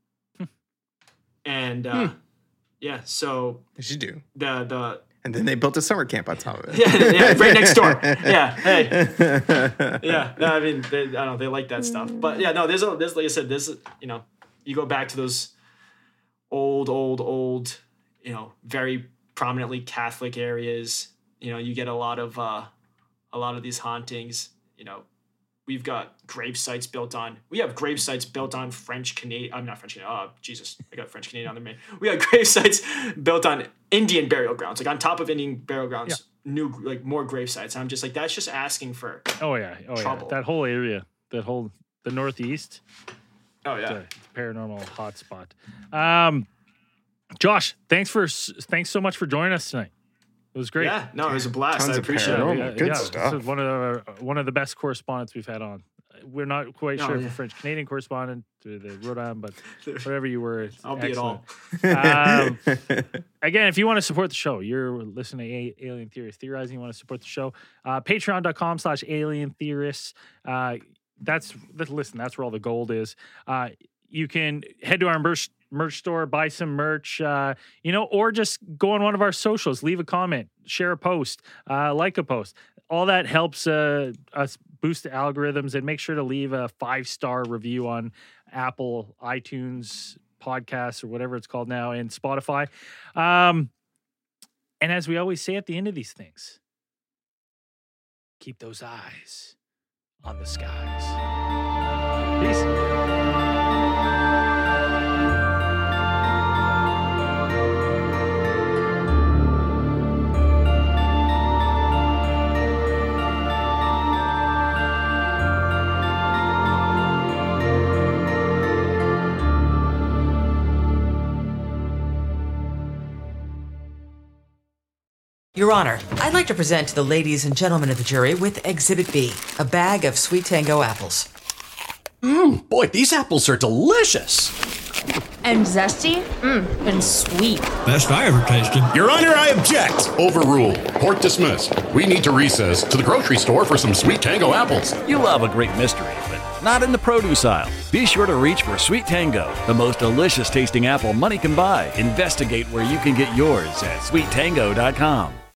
And uh, yeah, so They should do. the the And then they built a summer camp on top of it. yeah, yeah, right next door. Yeah, hey, yeah. No, I mean, they, I don't know, they like that stuff. But yeah, no, there's a there's like I said, there's you know, you go back to those old, old, old, you know, very prominently Catholic areas. You know, you get a lot of uh, a lot of these hauntings. You know, we've got grave sites built on. We have grave sites built on French Canadian. I'm not French Canadian. Oh Jesus, I got French Canadian on the main. We have grave sites built on Indian burial grounds, like on top of Indian burial grounds. New like more grave sites. And I'm just like, that's just asking for. oh yeah, oh Trouble. yeah. That whole area, that whole the Northeast, Oh it's yeah. a paranormal hotspot. Um, Josh, thanks for thanks so much for joining us tonight. It was great. Yeah, no, it was a blast. Tons I of appreciate paranormal. it. Good stuff. This is one of the one of the best correspondents we've had on. We're not quite Oh, sure if yeah. a French Canadian correspondent to the Rhode Island, but whatever you were, it's I'll be it all. excellent. Um, again, if you want to support the show, you're listening to A- Alien Theorists Theorizing, you want to support the show, uh, patreon.com slash alien theorists. Uh, that's, that's, listen, that's where all the gold is. Uh, you can head to our merch, merch store, buy some merch, uh, you know, or just go on one of our socials, leave a comment, share a post, uh, like a post. All that helps uh, us boost the algorithms, and make sure to leave a five-star review on Apple, iTunes, podcasts, or whatever it's called now, and Spotify. Um, and as we always say at the end of these things, keep those eyes on the skies. Peace. Your Honor, I'd like to present to the ladies and gentlemen of the jury with Exhibit B, a bag of Sweet Tango apples. Mmm, boy, these apples are delicious. And zesty? Mmm, and sweet. Best I ever tasted. Your Honor, I object. Overruled. Court dismissed. We need to recess to the grocery store for some Sweet Tango apples. You love a great mystery, but not in the produce aisle. Be sure to reach for Sweet Tango, the most delicious tasting apple money can buy. Investigate where you can get yours at sweet tango dot com.